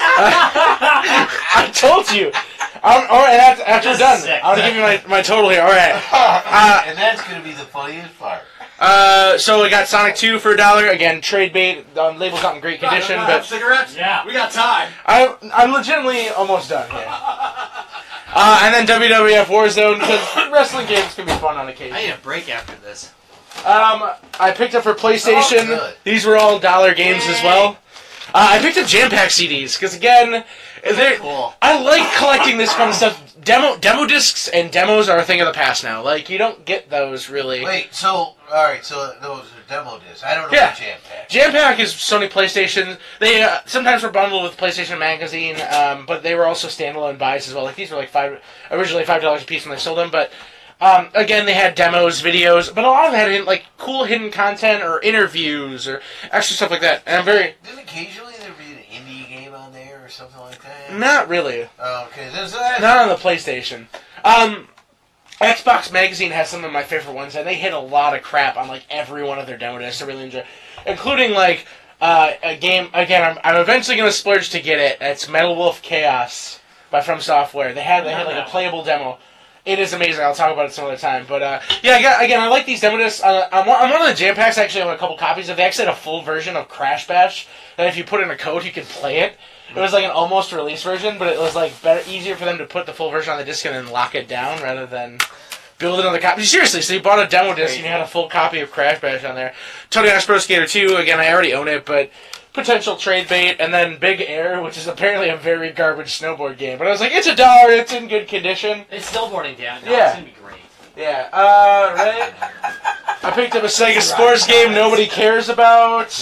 I told you. I'm, all right, after, after we're Just done, sick. I'm gonna give you my, my total here. All right. Uh, and that's going to be the funniest part. uh, so I got Sonic two for a dollar. Again, trade bait. Um, label's not in great condition, Right, but cigarettes? Yeah. We got time. I, I'm legitimately almost done here. Uh, and then W W F Warzone, because wrestling games can be fun on occasion. I need a break after this. Um, I picked up for PlayStation. Oh, good. These were all dollar games as well. Uh, I picked up Jam Pack C Ds because again, they're Cool. I like collecting this kind of stuff. Demo demo discs and demos are a thing of the past now. Like you don't get those really. Wait, so, all right, so those are demo discs. I don't know Yeah. what Jam Pack. Jam Pack is Sony PlayStation. They uh, sometimes were bundled with PlayStation Magazine, um, but they were also standalone buys as well. Like these were like five originally five dollars a piece when they sold them, but. Um, again, they had demos, videos, but a lot of them had like cool hidden content or interviews or extra stuff like that. And I'm very Didn't occasionally there be an indie game on there or something like that? not really. Oh, okay, there's that. Not on the PlayStation. Um, Xbox Magazine has some of my favorite ones, and they hit a lot of crap on like every one of their demo discs. I really enjoy, including like uh, a game. Again, I'm, I'm eventually going to splurge to get it. It's Metal Wolf Chaos by From Software. They had they had like a playable demo. It is amazing. I'll talk about it some other time. But uh, yeah, I got, again, I like these demo discs. Uh, I'm, one- I'm one of the Jam Packs. Actually, I have a couple copies of. They actually had a full version of Crash Bash that if you put in a code, you could play it. It was like an almost release version, but it was like better, easier for them to put the full version on the disc and then lock it down rather than build another copy. Seriously, so you bought a demo disc and you had a full copy of Crash Bash on there. Tony Hawk's Pro Skater two. Again, I already own it, but potential trade bait. And then Big Air, which is apparently a very garbage snowboard game. But I was like, it's a dollar. It's in good condition. It's snowboarding down. No, Yeah. It's gonna be great. Yeah, uh, right? I picked up a Sega Sports game nobody cares about.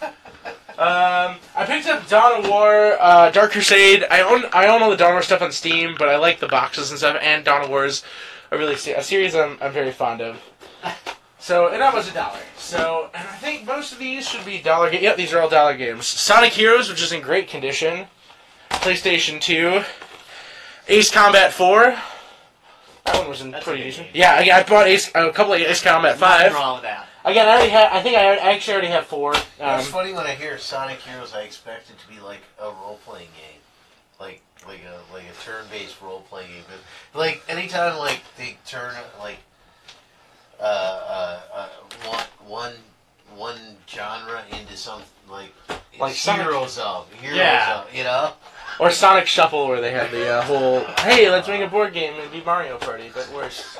Um, I picked up Dawn of War, uh, Dark Crusade. I own I own all the Dawn of War stuff on Steam, but I like the boxes and stuff, and Dawn of War is a really se- a series I'm, I'm very fond of. So, and that was a dollar. So, and I think most of these should be dollar games. Yep, these are all dollar games. Sonic Heroes, which is in great condition. PlayStation two. Ace Combat four. That one was in That's pretty a good decent. game. Yeah, I, I bought Ace, a couple of Ace Combat Nothing five. wrong with that. Again, I already had. I think I, I actually already have four. Um, It's funny when I hear Sonic Heroes, I expect it to be like a role playing game, like like a like a turn based role playing game. But like anytime like they turn like uh, uh, uh one one one genre into some like Like it's Sonic- Heroes of Heroes Yeah. of, you know. Or Sonic Shuffle, where they had the uh, whole, hey, let's make a board game and be Mario Party, but worse.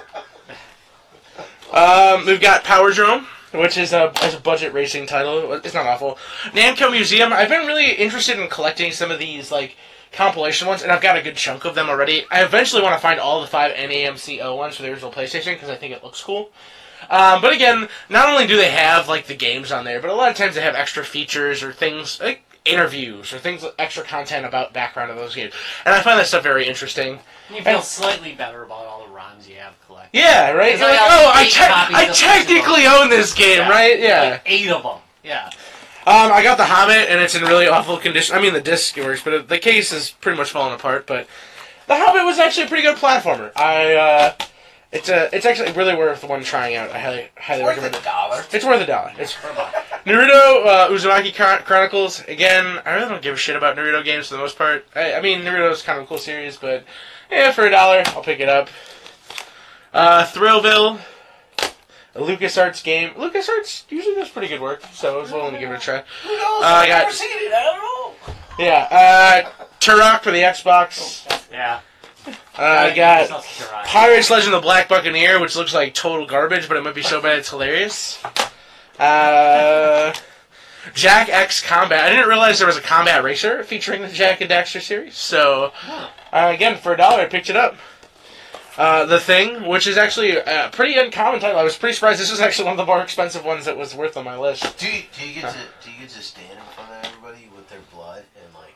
Um, we've got Power Drome, which is a, is a budget racing title. It's not awful. Namco Museum. I've been really interested in collecting some of these like compilation ones, and I've got a good chunk of them already. I eventually want to find all the five N A M C O ones for the original PlayStation because I think it looks cool. Um, but again, not only do they have like the games on there, but a lot of times they have extra features or things like interviews or things extra content about background of those games, and I find that stuff very interesting. You feel And- slightly better about all the ROMs you have collected. Yeah, right. It's You're like like, I have oh, I, eight te- copies I of technically Pokemon. own this game, Yeah. right? Yeah. Like eight of them. Yeah. Um, I got the Hobbit, and it's in really awful condition. I mean, the disc works, but it, the case is pretty much falling apart. But the Hobbit was actually a pretty good platformer. I, uh, it's a, it's actually really worth one trying out. I highly, highly Worth recommend a it. dollar. It's worth a dollar. It's Naruto uh, Uzumaki Chron- Chronicles. Again, I really don't give a shit about Naruto games for the most part. I, I mean, Naruto's kind of a cool series, but yeah, for a dollar, I'll pick it up. Uh, Thrillville. a LucasArts game. LucasArts usually does pretty good work, so I was willing to give it a try. Who knows? Uh, I I've got- never seen it. I don't know. Yeah, uh, Turok for the Xbox. Yeah. Uh, I got Yourself to try. Pirates Legend of the Black Buccaneer, which looks like total garbage, but it might be so bad it's hilarious. Uh, Jack X Combat. I didn't realize there was a Combat Racer featuring the Jack and Daxter series, so uh, again, for a dollar, I picked it up. Uh, the Thing, which is actually a pretty uncommon title. I was pretty surprised. This was actually one of the more expensive ones that was worth on my list. Do you, do you get to do you get to stand in front of everybody with their blood and like?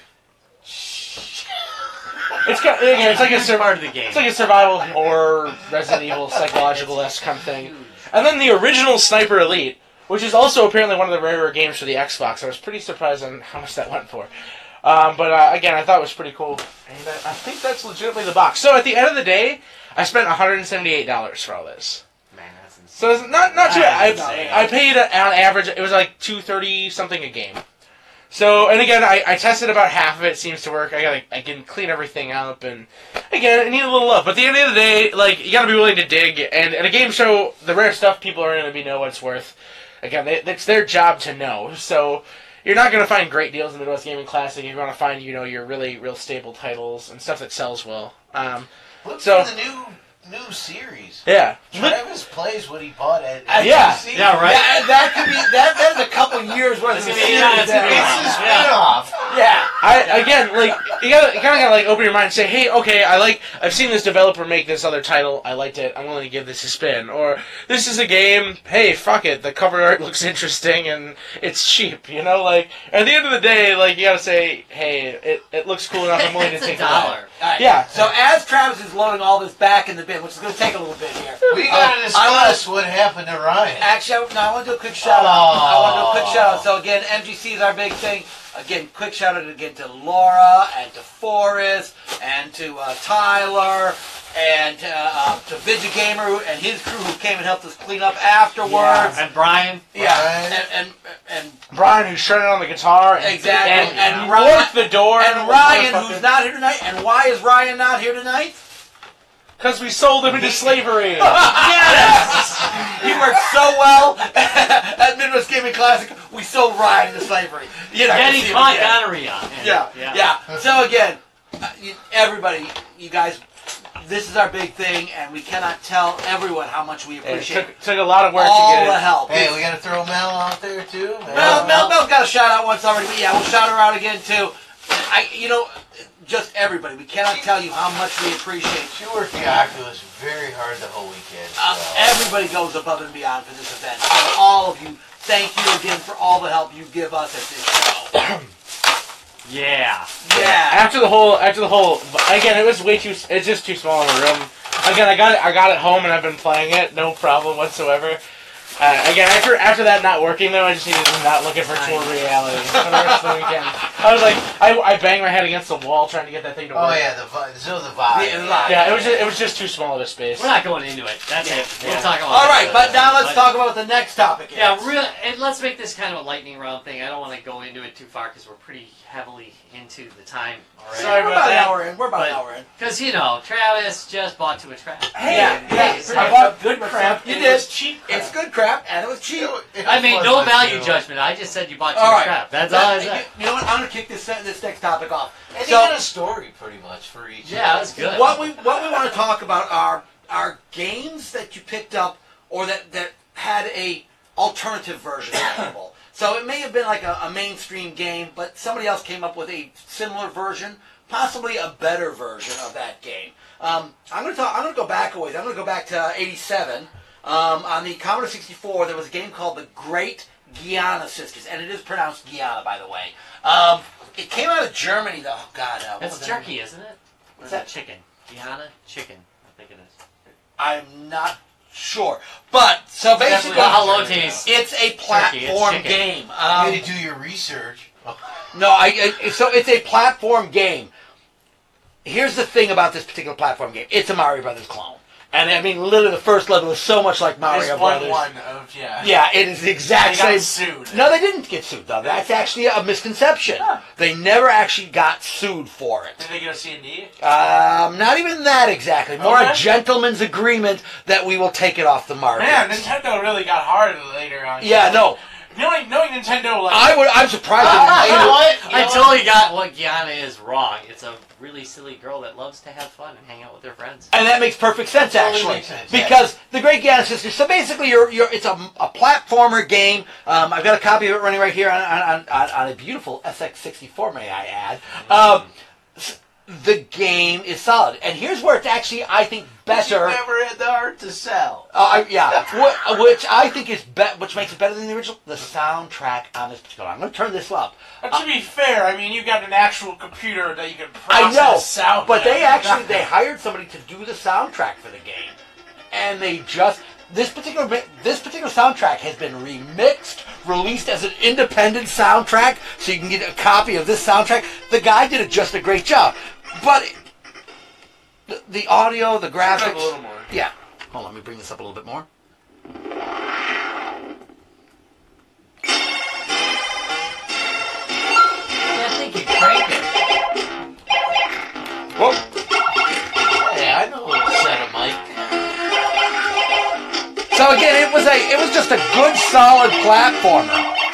It's got, again, it's like a It's sur- part of the game. It's like a survival horror, Resident Evil, psychological-esque kind of thing. And then the original Sniper Elite, which is also apparently one of the rarer games for the Xbox. I was pretty surprised on how much that went for. Um, but uh, again, I thought it was pretty cool. And I, I think that's legitimately the box. So at the end of the day, I spent one hundred seventy-eight dollars for all this. Man, that's insane. So it's not not too bad. That's insane. I, I paid on average, it was like two hundred thirty something a game. So, and again, I, I tested about half of it. Seems to work. I gotta, I can clean everything up, and again, I need a little love. But at the end of the day, like, you gotta be willing to dig. And at a game show, the rare stuff people are gonna be know what it's worth. Again, they, it's their job to know. So, you're not gonna find great deals in the Midwest Gaming Classic. You're gonna find, you know, your really, real stable titles and stuff that sells well. Um, Look So- for the new new series. yeah. Look- Travis plays what he bought at. At Yeah. N B C. Yeah, right. That, that could be that. That's a couple years worth of It's series. gonna be- yeah, it's gonna be- there. It's a Yeah. spin-off. Yeah. I again like you gotta you kind of gotta like open your mind and say, hey, okay, I like I've seen this developer make this other title, I liked it, I'm willing to give this a spin. Or this is a game, hey, fuck it, the cover art looks interesting and it's cheap, you know. Like at the end of the day, like you gotta say, hey, it, it looks cool enough, I'm willing to It's a take dollar. it. All right. Yeah. So as Travis is loading all this back in the bin, which is going to take a little bit here. We uh, gotta I wanna- discuss what happened to Ryan. Actually, I- no, I want to do a quick shout out. I want to do a quick shout out. So again, M G C is our big thing. Again, quick shout out again to Laura and to Forrest and to uh, Tyler and uh, uh, to Vidya Gamer and his crew who came and helped us clean up afterwards. And Brian. Yeah, Brian. and and and, Brian, who's shredding on the guitar, and, Exactly. and, And and Ryan- worked the door, and Ryan, who's not here tonight. And why is Ryan not here tonight? because we sold him into slavery. Yes! He worked so well at Midwest Gaming Classic, we sold Ryan to slavery. You know, Getting see him caught again. gonorrhea. Yeah, Yeah. yeah. So again, uh, you, everybody, you guys, this is our big thing, and we cannot tell everyone how much we It appreciate took, took a lot of work all to get the it. help. Hey, we gotta throw Mel out there too. Mel, Mel, Mel's got a shout out once already, but yeah, we'll shout her out again too. I, you know, just everybody. We cannot tell you how much we appreciate. She worked the Oculus very hard the whole weekend. Uh, so. everybody goes above and beyond for this event. And all of you, thank you again for all the help you give us at this show. Yeah. Yeah. After the whole, after the whole, again, it was way too. It's just too small in a room. Again, I got it. I got it home, and I've been playing it, no problem whatsoever. Uh, again, after after that not working though, I just needed to not look at virtual reality for the rest of the weekend. I was like, I, I banged my head against the wall trying to get that thing to work. Oh yeah, the vi- so the vibe. Yeah, the vibe. Yeah, it was just, it was just too small of a space. We're not going into it. That's it. We'll Yeah. talk about All that right, but later. now let's But- talk about what the next topic is. Yeah, real, and let's make this kind of a lightning round thing. I don't want to go into it too far because we're pretty heavily into the time already. Sorry We're about about an that. hour in. We're about an But- hour in. Because, you know, Travis just bought to a trap. Hey, Yeah, yeah, Hey, I bought good crap. You and did. It was cheap crap. It's good crap, and it was cheap. I made no value judgment. I just said you bought to All a right. trap. That's all I You, said. you know what? I'm gonna kick this this next topic off. And So- he got a story pretty much for each. Yeah, that's good. What we what we want to talk about are are games that you picked up or that that had a alternative version available. So it may have been like a, a mainstream game, but somebody else came up with a similar version, possibly a better version of that game. Um, I'm gonna talk. I'm gonna go back a ways. I'm gonna go back to eighty-seven. Um, on the Commodore sixty-four, there was a game called the Great Guiana Sisters, and it is pronounced Guiana, by the way. Um, it came out of Germany, though. Oh, God, uh, what It's was the name? jerky, isn't it? Or is that? that chicken? Guyana chicken, I think it is. I'm not sure. But, so basically, Well, Halotes. it's a Turkey, it's platform chicken. game. You Um, need to do your research. no, I, I, so it's a platform game. Here's the thing about this particular platform game. It's a Mario Brothers clone. And I mean, literally, the first level is so much like Mario There's one Brothers. one of, yeah. Yeah, it is the exact They same. got sued. No, they didn't get sued, though. That's actually a misconception. Huh. They never actually got sued for it. Did they get a C and D? Um, not even that exactly. More Okay. a gentleman's agreement that we will take it off the market. Man, Nintendo really got hard later on. Yeah, no. Knowing, knowing Nintendo, like... I would. I'm surprised. Uh, you they know didn't- what? You I know totally got what Gianna is wrong. It's a really silly girl that loves to have fun and hang out with her friends. And that makes perfect sense, Totally actually, makes sense, yeah. because the Great Gianna Sisters. So basically, you're, you're it's a, a platformer game. Um, I've got a copy of it running right here on on, on, on a beautiful S X sixty-four, may I add. Um, s- the game is solid, and here's where it's actually, I think, better. You never had the heart to sell. Uh, I- yeah, Wh- which I think is be- which makes it better than the original. The soundtrack on this particular. I'm going to turn this up. But to be fair, I mean, you got an actual computer that you can I process know, sound. but they with. actually they hired somebody to do the soundtrack for the game, and they just this particular mi- this particular soundtrack has been remixed, released as an independent soundtrack, so you can get a copy of this soundtrack. The guy did it just a great job, but it- the, the audio, the Turn it up graphics, a little more. yeah. Hold on, let me bring this up a little bit more. I think you crank it. Whoa. Hey, I know a set of mic. So again, it was a it was just a good, solid platformer.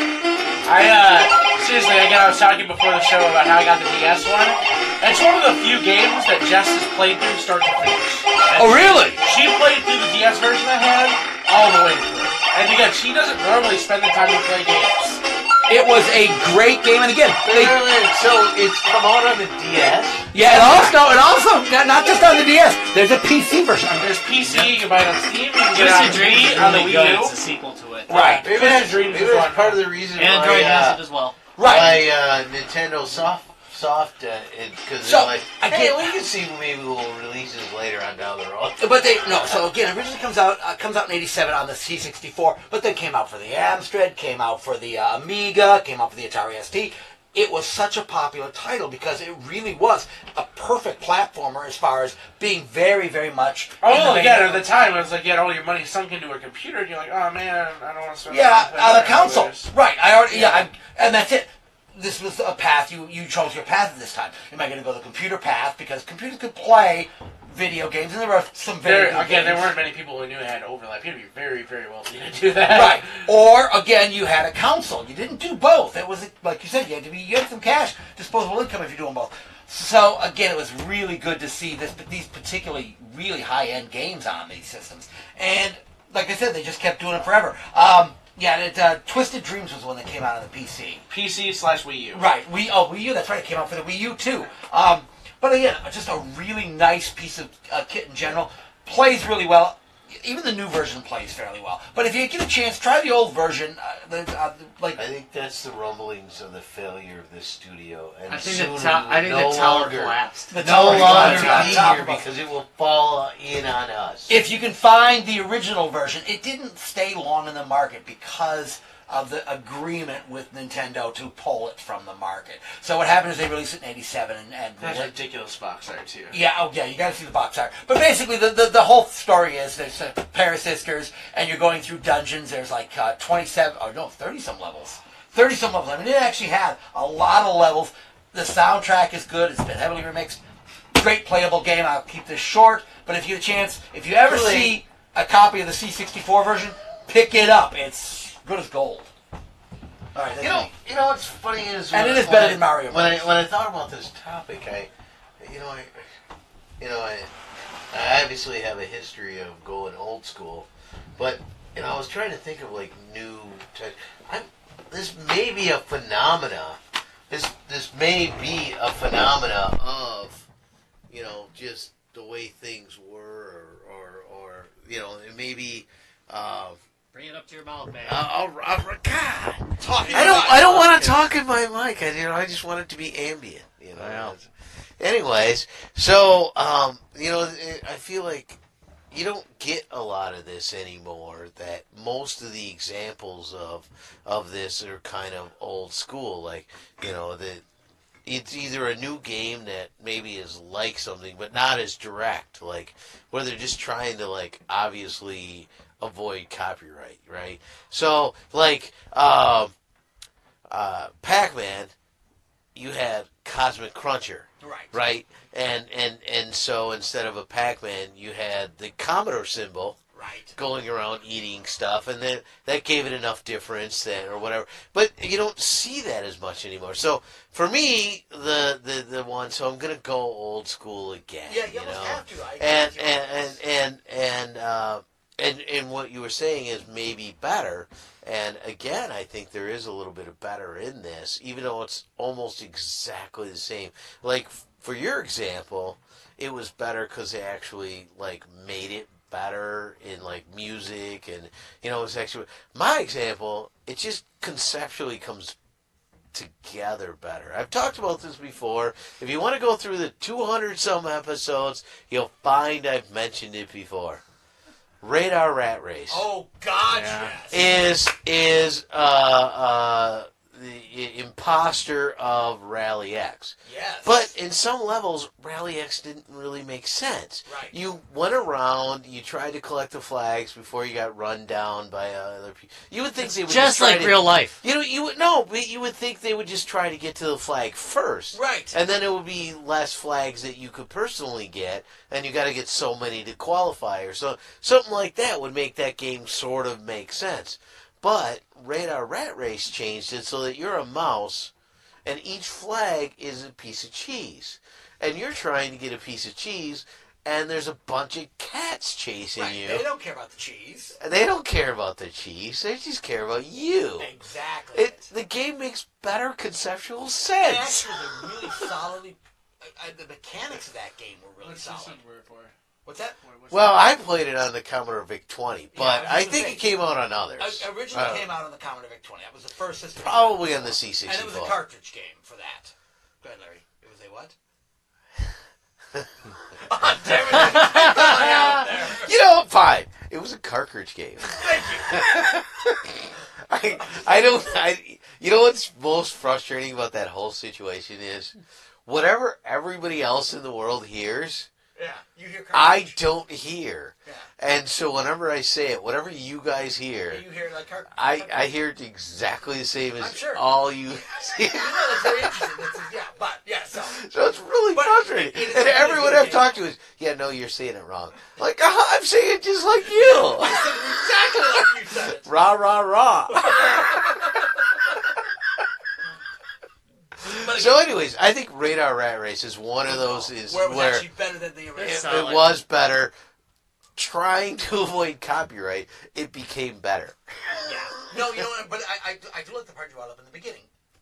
I, uh, seriously, again, I was talking before the show about how I got the D S one. It's one of the few games that Jess has played through start to finish. And Oh, really? She played through the D S version I had all the way through. And again, she doesn't normally spend the time to play games. It was a great game, and again, they, Wait, wait, wait, so it's come out on the D S? yeah, and also, and also, not, not just on the D S. There's a P C version. There's P C, you can buy it on Steam, you can get it on Twisted Dreams Wii, is on the really Wii good. U. It's a sequel to it. Right. Maybe Twisted that's, Dreams maybe is that's one. part of the reason Android why, has uh, it as well. Right. why uh, Nintendo soft, soft, because So, they're like, I hey, get- we can see maybe we'll release this later on down the road. But they no. So again, originally comes out uh, comes out in eighty-seven on the C sixty-four, but then came out for the Amstrad, came out for the uh, Amiga, came out for the Atari S T. It was such a popular title because it really was a perfect platformer as far as being very, very much. in Oh, the again, vein at the of- time, it was like you had all your money sunk into a computer, and you're like, oh man, I don't want to spend Yeah, my time on the playing console. others. Right. I already. Yeah. I, and that's it. This was a path you you chose your path this time. Am I going to go the computer path because computers could play video games, and there were some very There, good again, there games. weren't many people who knew it had overlap. You had to be very, very wealthy to do that. Right. Or again, you had a console. You didn't do both. It was like you said, you had to be you had some cash, disposable income if you're doing both. So again, it was really good to see this these particularly really high end games on these systems. And like I said, they just kept doing it forever. Um, yeah, it, uh, Twisted Dreams was the one that came out on the P C. P C slash Wii U. Right. Wii. Oh, Wii U. That's right. It came out for the Wii U too. Um, but again, just a really nice piece of uh, kit in general. Plays really well. Even the new version plays fairly well. But if you get a chance, try the old version. Uh, the, uh, like I think that's the rumblings of the failure of this studio. And I think soon the, to- I think no the tower longer, collapsed. the No tower's longer gone. be Top here of us. because it will fall in on us. If you can find the original version, it didn't stay long in the market because of the agreement with Nintendo to pull it from the market. So what happened is they released it in eighty-seven and, and That's a ridiculous box art, too. yeah, oh yeah, you got to see the box art. But basically, the, the the whole story is there's a pair of sisters, and you're going through dungeons. There's like uh, twenty-seven, oh no, thirty some levels, thirty some levels. I mean, it actually had a lot of levels. The soundtrack is good. It's been heavily remixed. Great playable game. I'll keep this short, but if you get a chance, if you ever Really? see a copy of the C sixty-four version, pick it up. It's good as gold. All right, that's You know, me. you know what's funny is And when- it is when better I- than Mario When I Brothers. when I thought about this topic, I, you know, I, you know, I, I obviously have a history of going old school, but you know, I was trying to think of like new. Tech. I'm this may be a phenomena. This this may be a phenomena of, you know, just the way things were, or or, or you know, it may be. Uh, Bring it up to your mouth, man. I'll, I'll, I'll, God. Talking I don't. about I don't want talking. to talk in my mic. I, you know, I just want it to be ambient. You know. Well. Anyways, so um, you know, it, I feel like you don't get a lot of this anymore. That most of the examples of of this are kind of old school. Like, you know, the it's either a new game that maybe is like something, but not as direct, like where they're just trying to like obviously avoid copyright, right? So like uh, uh, Pac-Man, you had Cosmic Cruncher, Right. right? And and and so instead of a Pac-Man, you had the Commodore symbol. Right. Going around eating stuff, and then that gave it enough difference then, or whatever. But you don't see that as much anymore. So for me, the the, the one, so I'm gonna go old school again. Yeah, you, you almost know? have to. I And agree and with you. and and and, uh, and and what you were saying is maybe better. And again, I think there is a little bit of better in this, even though it's almost exactly the same. Like for your example, it was better because they actually like made it better in like music, and you know, it's actually my example. It just conceptually comes together better. I've talked about this before. If you want to go through the two hundred some episodes, you'll find I've mentioned it before. Radar Rat Race. Oh God, Yeah. yes. is is uh, uh, the imposter of Rally X. Yes. But in some levels, Rally X didn't really make sense. Right. You went around, you tried to collect the flags before you got run down by other people. You would think they would Just try like to, real life. You know, you would no, but you would think they would just try to get to the flag first. Right. And then it would be less flags that you could personally get, and you got to get so many to qualify, or so something like that would make that game sort of make sense. But Radar Rat Race changed it so that you're a mouse, and each flag is a piece of cheese, and you're trying to get a piece of cheese, and there's a bunch of cats chasing right. you. They don't care about the cheese. And they don't care about the cheese; they just care about you. Exactly. It the game makes better conceptual And sense. actually, they're really solidly. Uh, uh, the mechanics of that game were really What's this solid. word for? What's that? What's Well, that? I played it on the Commodore VIC twenty, Yeah, but I was I gonna think say- it came out on others. Uh, originally Uh, came out on the Commodore VIC twenty. That was the first system. Probably on the C And it sixty-four. was a cartridge game for that. Go ahead, Larry. It was a what? Oh, damn it. It's going out there. You know, fine. It was a cartridge game. Thank you. I, I don't. I. You know what's most frustrating about that whole situation is, whatever everybody else in the world hears, Yeah, you hear I cartridge. don't hear. Yeah. And so whenever I say it, whatever you guys hear, You hear like cartridge. I I hear it exactly the same I'm as sure. all you see. You know, that's very interesting. That's, yeah, but yeah, so So it's really But frustrating. it is And a really everyone good I've game. talked to is, yeah, no, you're saying it wrong. Like, uh, I'm saying it just like you. exactly like you said it. Rah, rah, rah. But So anyways, I think Radar Rat Race is one of those is where it was where actually better than the it, original. It's it solid. was better. Trying to avoid copyright, it became better. Yeah. No, you know what? But I, I, do- I do like the part you brought up in the beginning.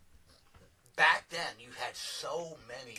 Back then, you had so many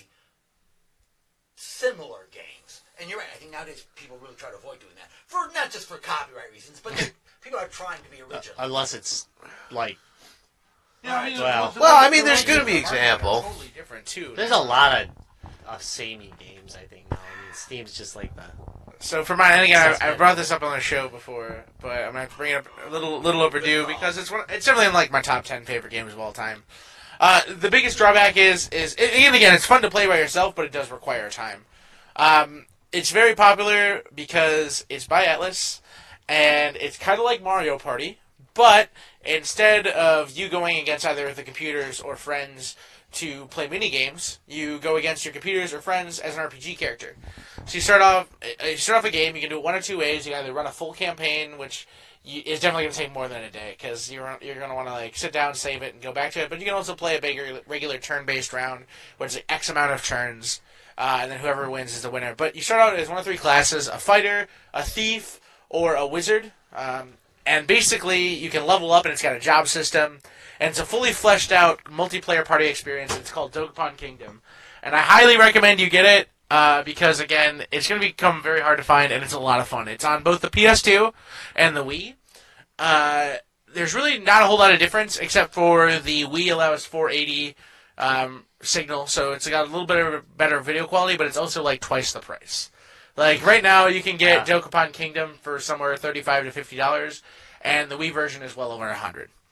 similar games. And you're right. I think nowadays people really try to avoid doing that. For not just for copyright reasons, but people are trying to be original. Unless it's like Yeah, I mean, Well- the- Well, I the mean, there's ones gonna that be are marketed are example. Totally different too. there's a lot of uh, samey games. I think now. I mean, Steam's just like the. So for mine, and again, I, I Assessment. brought this up on the show before, but I'm gonna have to bring it up a little, little overdue because it's one. It's definitely in like my top ten favorite games of all time. Uh, the biggest drawback is is and again, it's fun to play by yourself, but it does require time. Um, it's very popular because it's by Atlas, and it's kind of like Mario Party, but instead of you going against either the computers or friends to play mini games, you go against your computers or friends as an R P G character. So you start off, uh, you start off a game. You can do it one or two ways. You can either run a full campaign, which you, is definitely going to take more than a day because you're you're going to want to like sit down, save it, and go back to it. But you can also play a bigger regular turn-based round, which is like X amount of turns, uh, and then whoever wins is the winner. But you start out as one of three classes: a fighter, a thief, or a wizard. Um, and basically, you can level up, and it's got a job system, and it's a fully fleshed out multiplayer party experience. It's called Dokapon Kingdom, and I highly recommend you get it. Uh, because, again, it's going to become very hard to find, and it's a lot of fun. It's on both the P S two and the Wii. Uh, there's really not a whole lot of difference, except for the Wii allows four eighty um, signal, so it's got a little bit of better video quality, but it's also like twice the price. Like, right now, you can get Yeah. Dokapon Kingdom for somewhere thirty-five to fifty dollars, and the Wii version is well over one hundred dollars.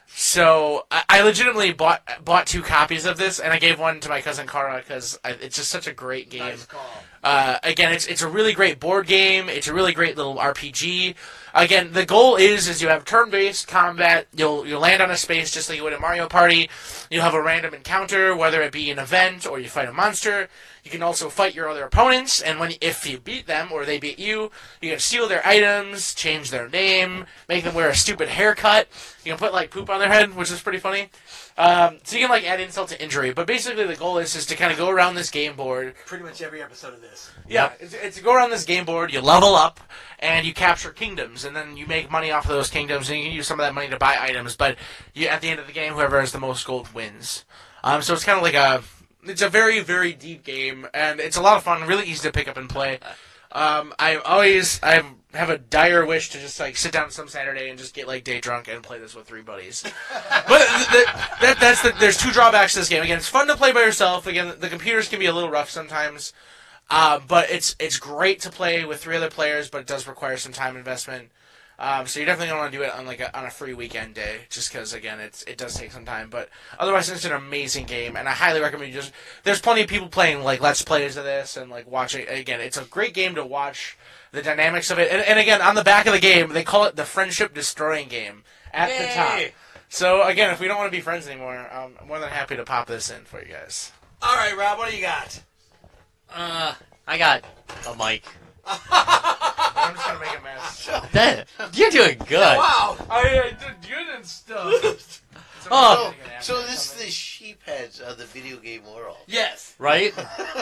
So I, I legitimately bought bought two copies of this, and I gave one to my cousin Cara because it's just such a great game. Nice call. Uh, again, it's it's a really great board game. It's a really great little R P G. Again, the goal is is you have turn-based combat. You'll you'll land on a space just like you would in Mario Party. You'll have a random encounter, whether it be an event or you fight a monster. You can also fight your other opponents, and when if you beat them or they beat you, you can steal their items, change their name, make them wear a stupid haircut. You can put like poop on their head, which is pretty funny. Um, so you can like add insult to injury. But basically, the goal is is to kind of go around this game board. Pretty much every episode of this. Yeah, it's, it's to go around this game board. You level up, and you capture kingdoms, and then you make money off of those kingdoms, and you can use some of that money to buy items. But you, at the end of the game, whoever has the most gold wins. Um, so it's kind of like a, it's a very very deep game, and it's a lot of fun. Really easy to pick up and play. Um, I always I have a dire wish to just like sit down some Saturday and just get like day drunk and play this with three buddies. But the, that that's the, there's two drawbacks to this game. Again, it's fun to play by yourself. Again, the computers can be a little rough sometimes. Uh, but it's it's great to play with three other players, but it does require some time investment. Um, so you definitely don't want to do it on like a, on a free weekend day, just because again it's it does take some time. But otherwise, it's an amazing game, and I highly recommend you just. There's plenty of people playing like let's plays of this and like watching. Again, it's a great game to watch the dynamics of it, and, and again on the back of the game they call it the friendship destroying game at Yay! the top. So again, if we don't want to be friends anymore, um, I'm more than happy to pop this in for you guys. All right, Rob, what do you got? Uh, I got a mic. I'm just gonna make a mess. That, you're doing good. Wow. I, I did good and stuff. Oh. So, so this is the sheepheads of the video game world. Yes. Right?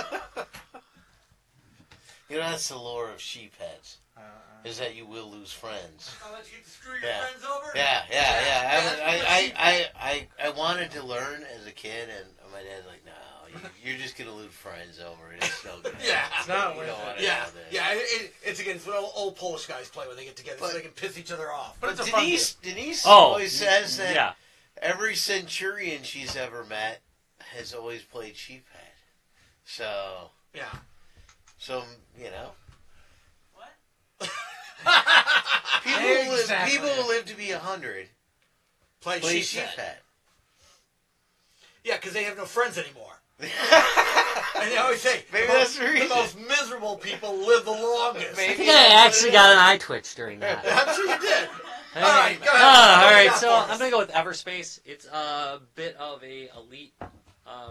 You know, that's the lore of sheepheads. Uh, is that you will lose friends. I'll let you get to screw your Yeah. friends over? Yeah, yeah, yeah. I, was- Yeah, I, I, I, I, I wanted to learn as a kid, and my dad's like, no, you, you're just going to lose friends over it. It's no good. Yeah. It's not You worth don't it. wanna Yeah, know this. yeah. It, it, it's against what old, old Polish guys play when they get together, But- so they can piss each other off. But But it's a fun Denise, Denise Oh, always says that Yeah. every centurion she's ever met has always played sheephead. So, Yeah. so you know, What? people who live, Exactly. people who live to be a hundred Play, play sheephead. sheephead. Yeah, because they have no friends anymore. And they always say, Maybe the, that's most, the the reason. most miserable people live the longest. I Maybe think I actually got an eye twitch during that. I'm sure you did. Hey. All right, go ahead. Ah, What all do you right, got so for I'm us? gonna go with Everspace. It's a bit of a elite. Uh,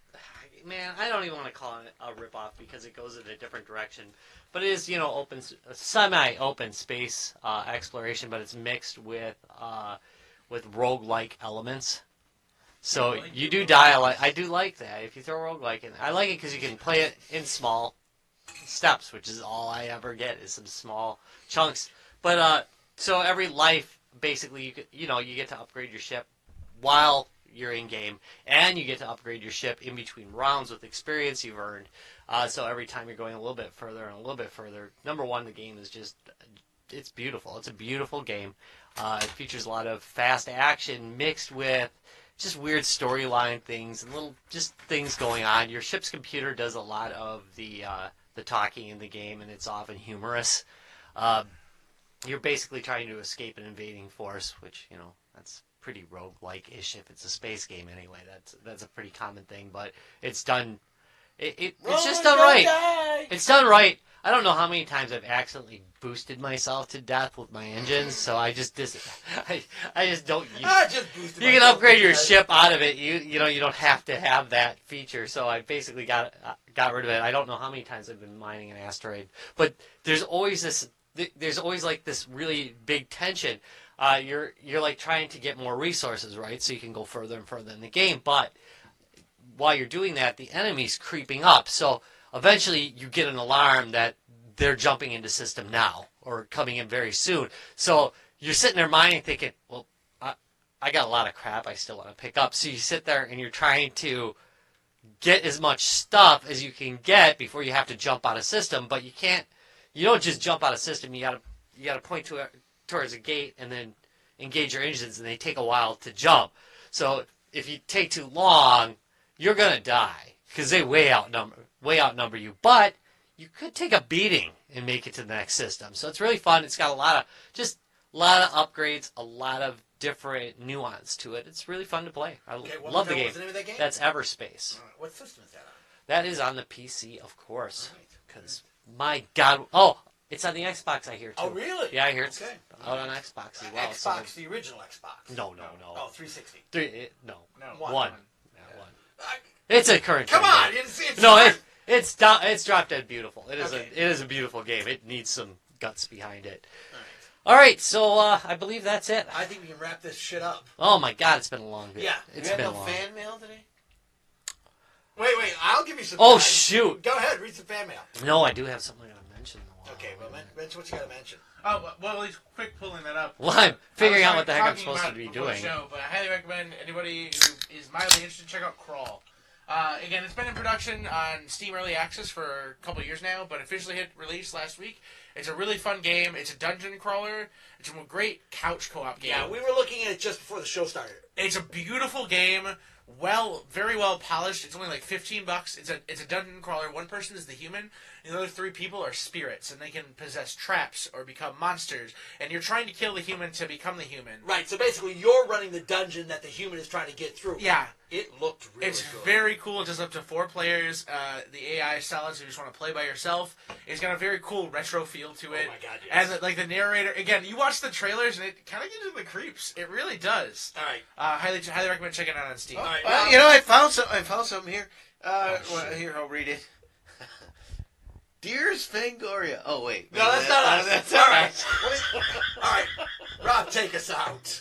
man, I don't even want to call it a ripoff because it goes in a different direction. But it is, you know, open, semi-open space uh, exploration, but it's mixed with uh, with roguelike elements. So You like you the do roguelike? die a lot. I do like that. If you throw roguelike in, I like it because you can play it in small steps, which is all I ever get is some small chunks. But uh, so every life, basically, you could, you know, you get to upgrade your ship while you're in game, and you get to upgrade your ship in between rounds with experience you've earned. Uh, so every time you're going a little bit further and a little bit further. Number one, the game is just, it's beautiful. It's a beautiful game. Uh, it features a lot of fast action mixed with just weird storyline things and little just things going on. Your ship's computer does a lot of the uh, the talking in the game, and it's often humorous. Uh, you're basically trying to escape an invading force, which, you know, that's pretty roguelike-ish if it's a space game anyway. That's that's a pretty common thing, but it's done. It, it it's just done Roll, right. don't die. It's done right. I don't know how many times I've accidentally boosted myself to death with my engines, so I just dis- I, I just don't use. I just boosted You can myself upgrade your because- ship out of it. You you know you don't have to have that feature. So I basically got uh, got rid of it. I don't know how many times I've been mining an asteroid, but there's always this. th- There's always like this really big tension. Uh, you're you're like trying to get more resources, right? So you can go further and further in the game. But while you're doing that, the enemy's creeping up. So eventually you get an alarm that they're jumping into system now or coming in very soon. So you're sitting there mining thinking, well, I, I got a lot of crap I still want to pick up. So you sit there and you're trying to get as much stuff as you can get before you have to jump out of system. But you can't, you don't just jump out of system. You gotta, you gotta point to it, towards a gate and then engage your engines, and they take a while to jump. So if you take too long, you're gonna die because they way outnumber, way outnumber you. But you could take a beating and make it to the next system. So it's really fun. It's got a lot of just A lot of upgrades, a lot of different nuance to it. It's really fun to play. I Okay, what love was the that- game. what's the name of that game? That's Everspace. All right, what system is that on? That is on the P C, of course. All right. Because, my God. Oh, it's on the Xbox, I hear, too. Oh, really? Yeah, I hear it's Okay. out on Xbox as well. so- Xbox, the original Xbox. No, no, no. Oh, three sixty. Three, it, no. No. One. One. Yeah, one. Uh, It's a current come gen on, game. it's, it's No, hard. it, it's do, it's drop dead beautiful. It is Okay. a it is a beautiful game. It needs some guts behind it. All right. All right, so uh, I believe that's it. I think we can wrap this shit up. Oh my God, it's been a long day. Yeah. It's we had been no long. fan mail today? Wait, wait, I'll give you some. Oh time. shoot! Go ahead, read some fan mail. No, I do have something I gotta mention. Though. Okay, well, men- mention what you gotta mention. Oh, well, well, he's quick pulling that up. Well, I'm figuring I out was what the heck I'm talking supposed to about be it before the doing. Show, but I highly recommend anybody who is mildly interested check out Crawl. Uh, again, it's been in production on Steam Early Access for a couple years now, but officially hit release last week. It's a really fun game. It's a dungeon crawler. It's a great couch co-op game. Yeah, we were looking at it just before the show started. It's a beautiful game. Well, very well polished. It's only like fifteen bucks. It's a it's a dungeon crawler. One person is the human, and the other three people are spirits, and they can possess traps or become monsters. And you're trying to kill the human to become the human. Right, so basically you're running the dungeon that the human is trying to get through. Yeah. It looked really It's good. very cool. It does up to four players. Uh, the A I is solid, so you just want to play by yourself. It's got a very cool retro feel to it. Oh my God, yes. And the, like the narrator, again, you watch the trailers and it kind of gives you the creeps. It really does. All right. Uh, highly, highly recommend checking it out on Steam. All right. Well, now- you know, I found some. I found something here. Uh, Oh, well, shit. here, I'll read it. Dearest Fangoria. Oh wait, No, that's not us. That's All all right. right. All right. Rob, take us out.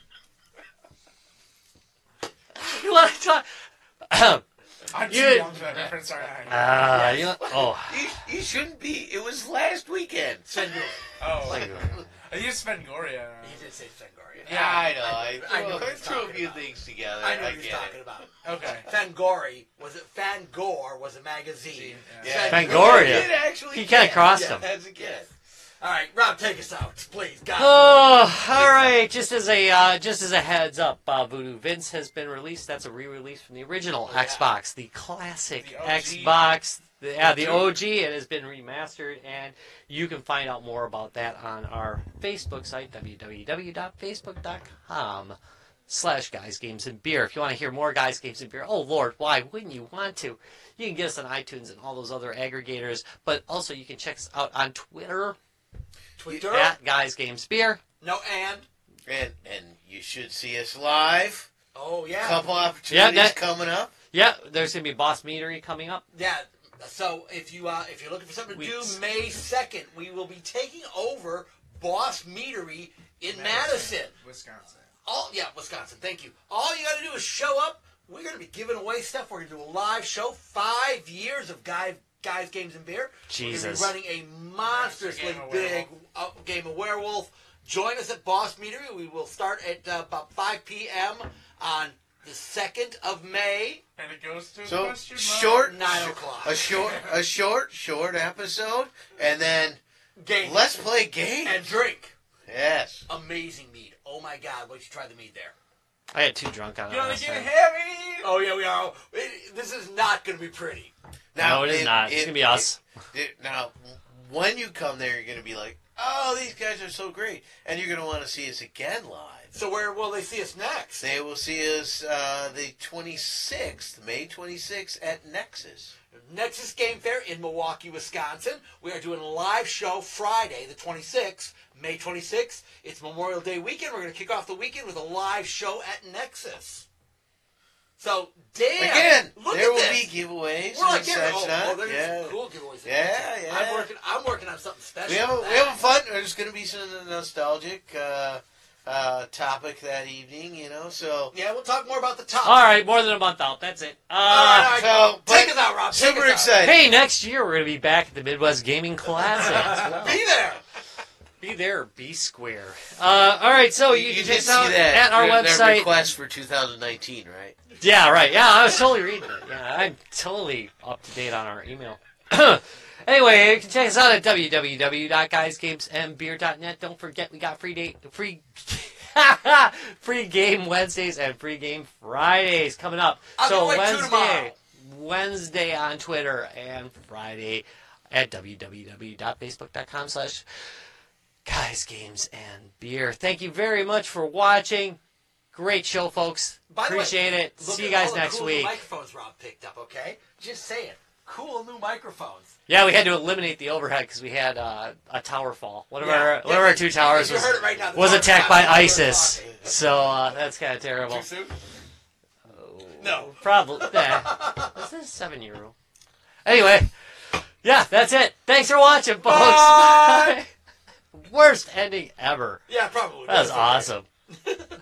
You want to talk? I'm too You- young for that reference, aren't I? Ah, you know- oh. You, you shouldn't be. It was last weekend. Sengoria. Oh, Like, I used Fangoria. He did say Sengoria. Yeah, I know. I, I know I what he's threw a talking few about. things together. I know I what he's get talking it. about. Okay. Fangori was it? Fangor was a magazine. Yeah. Fangoria. I did actually He kinda get. crossed Yeah, them. As a kid. All right, Rob, take us out, please. God. Oh, all right. Just as a uh, just as a heads up, uh, Voodoo Vince has been released. That's a re-release from the original Oh, yeah. Xbox, the classic The O G. Xbox. The, yeah, the O G. It has been remastered, and you can find out more about that on our Facebook site, w w w dot facebook dot com slash Guys Games and Beer. If you want to hear more Guys Games and Beer, oh Lord, why wouldn't you want to? You can get us on iTunes and all those other aggregators, but also you can check us out on Twitter Twitter. at Guys Games Beer. No, and. And and you should see us live. Oh yeah. Couple opportunities that- coming up. Yeah, there's gonna be Boss Meadery coming up. Yeah. So if you uh, if you're looking for something to Weeks. do, May second, we will be taking over Boss Meadery in Madison. Wisconsin. All yeah, Wisconsin. Thank you. All you got to do is show up. We're going to be giving away stuff. We're going to do a live show. Five years of guys, guys, games and beer. Jesus. We're going to be running a monstrously Game of big uh, game of Werewolf. Join us at Boss Meadery. We will start at uh, about five p.m. on the second of May. And it goes to So question mark. short, Nine sh- o'clock. a short, a short, short episode, and then Game let's play games. and drink. Yes. Amazing mead. Oh my God! Wait, you try the mead there. I had too drunk on it. You know, they last get night. heavy. Oh yeah, we are. It, this is not going to be pretty. No, it is not. It's gonna be us. it- it- now, when you come there, you're gonna be like, "Oh, these guys are so great," and you're gonna want to see us again live. So where will they see us next? They will see us uh, the twenty-sixth, May twenty-sixth at Nexus. Nexus Game Fair in Milwaukee, Wisconsin. We are doing a live show Friday, the twenty-sixth, May twenty-sixth. It's Memorial Day weekend. We're going to kick off the weekend with a live show at Nexus. So, Dan, Again, look there at will this. be giveaways We're like and getting, such. oh, not. oh, there's yeah. some cool giveaways. Yeah, yeah. I'm working. I'm working on something special. We have a, for we that. have a fun. There's going to be some nostalgic uh, uh, topic that evening, you know. So Yeah, we'll talk more about the top. All right, more than a month out. That's it. Uh, All right, all right. so, Take but us out, Rob. Take super us out. excited. Hey, next year we're gonna be back at the Midwest Gaming Classics. Be there. Be there, or be square. Uh, all right, so you, you can did check us see out that at our that website. request for two thousand nineteen, right? Yeah, right. Yeah, I was totally reading it. Yeah, I'm totally up to date on our email. Anyway, you can check us out at w w w dot guys games and beer dot net. Don't forget we got free date, free, free game Wednesdays and free game Fridays coming up. I'll so give away two Wednesday, tomorrow. Wednesday on Twitter and Friday at w w w dot facebook dot com slash Guys, Games, and Beer. Thank you very much for watching. Great show, folks. By the way, Appreciate it. Look See you at guys all the next cool new week. microphones Rob picked up, okay? Just saying. Cool new microphones. Yeah, we had to eliminate the overhead because we had uh, a tower fall. One of Yeah. our Yeah, one of our you- two towers you was, heard it right now. The was tower attacked fell. by That's what we're ISIS. talking. So uh, that's kind of terrible. Too soon? No. Probably. Nah. This is seven euro. Anyway, yeah, that's it. Thanks for watching, folks. Bye. Worst ending ever. Yeah, probably. That was That's okay. awesome.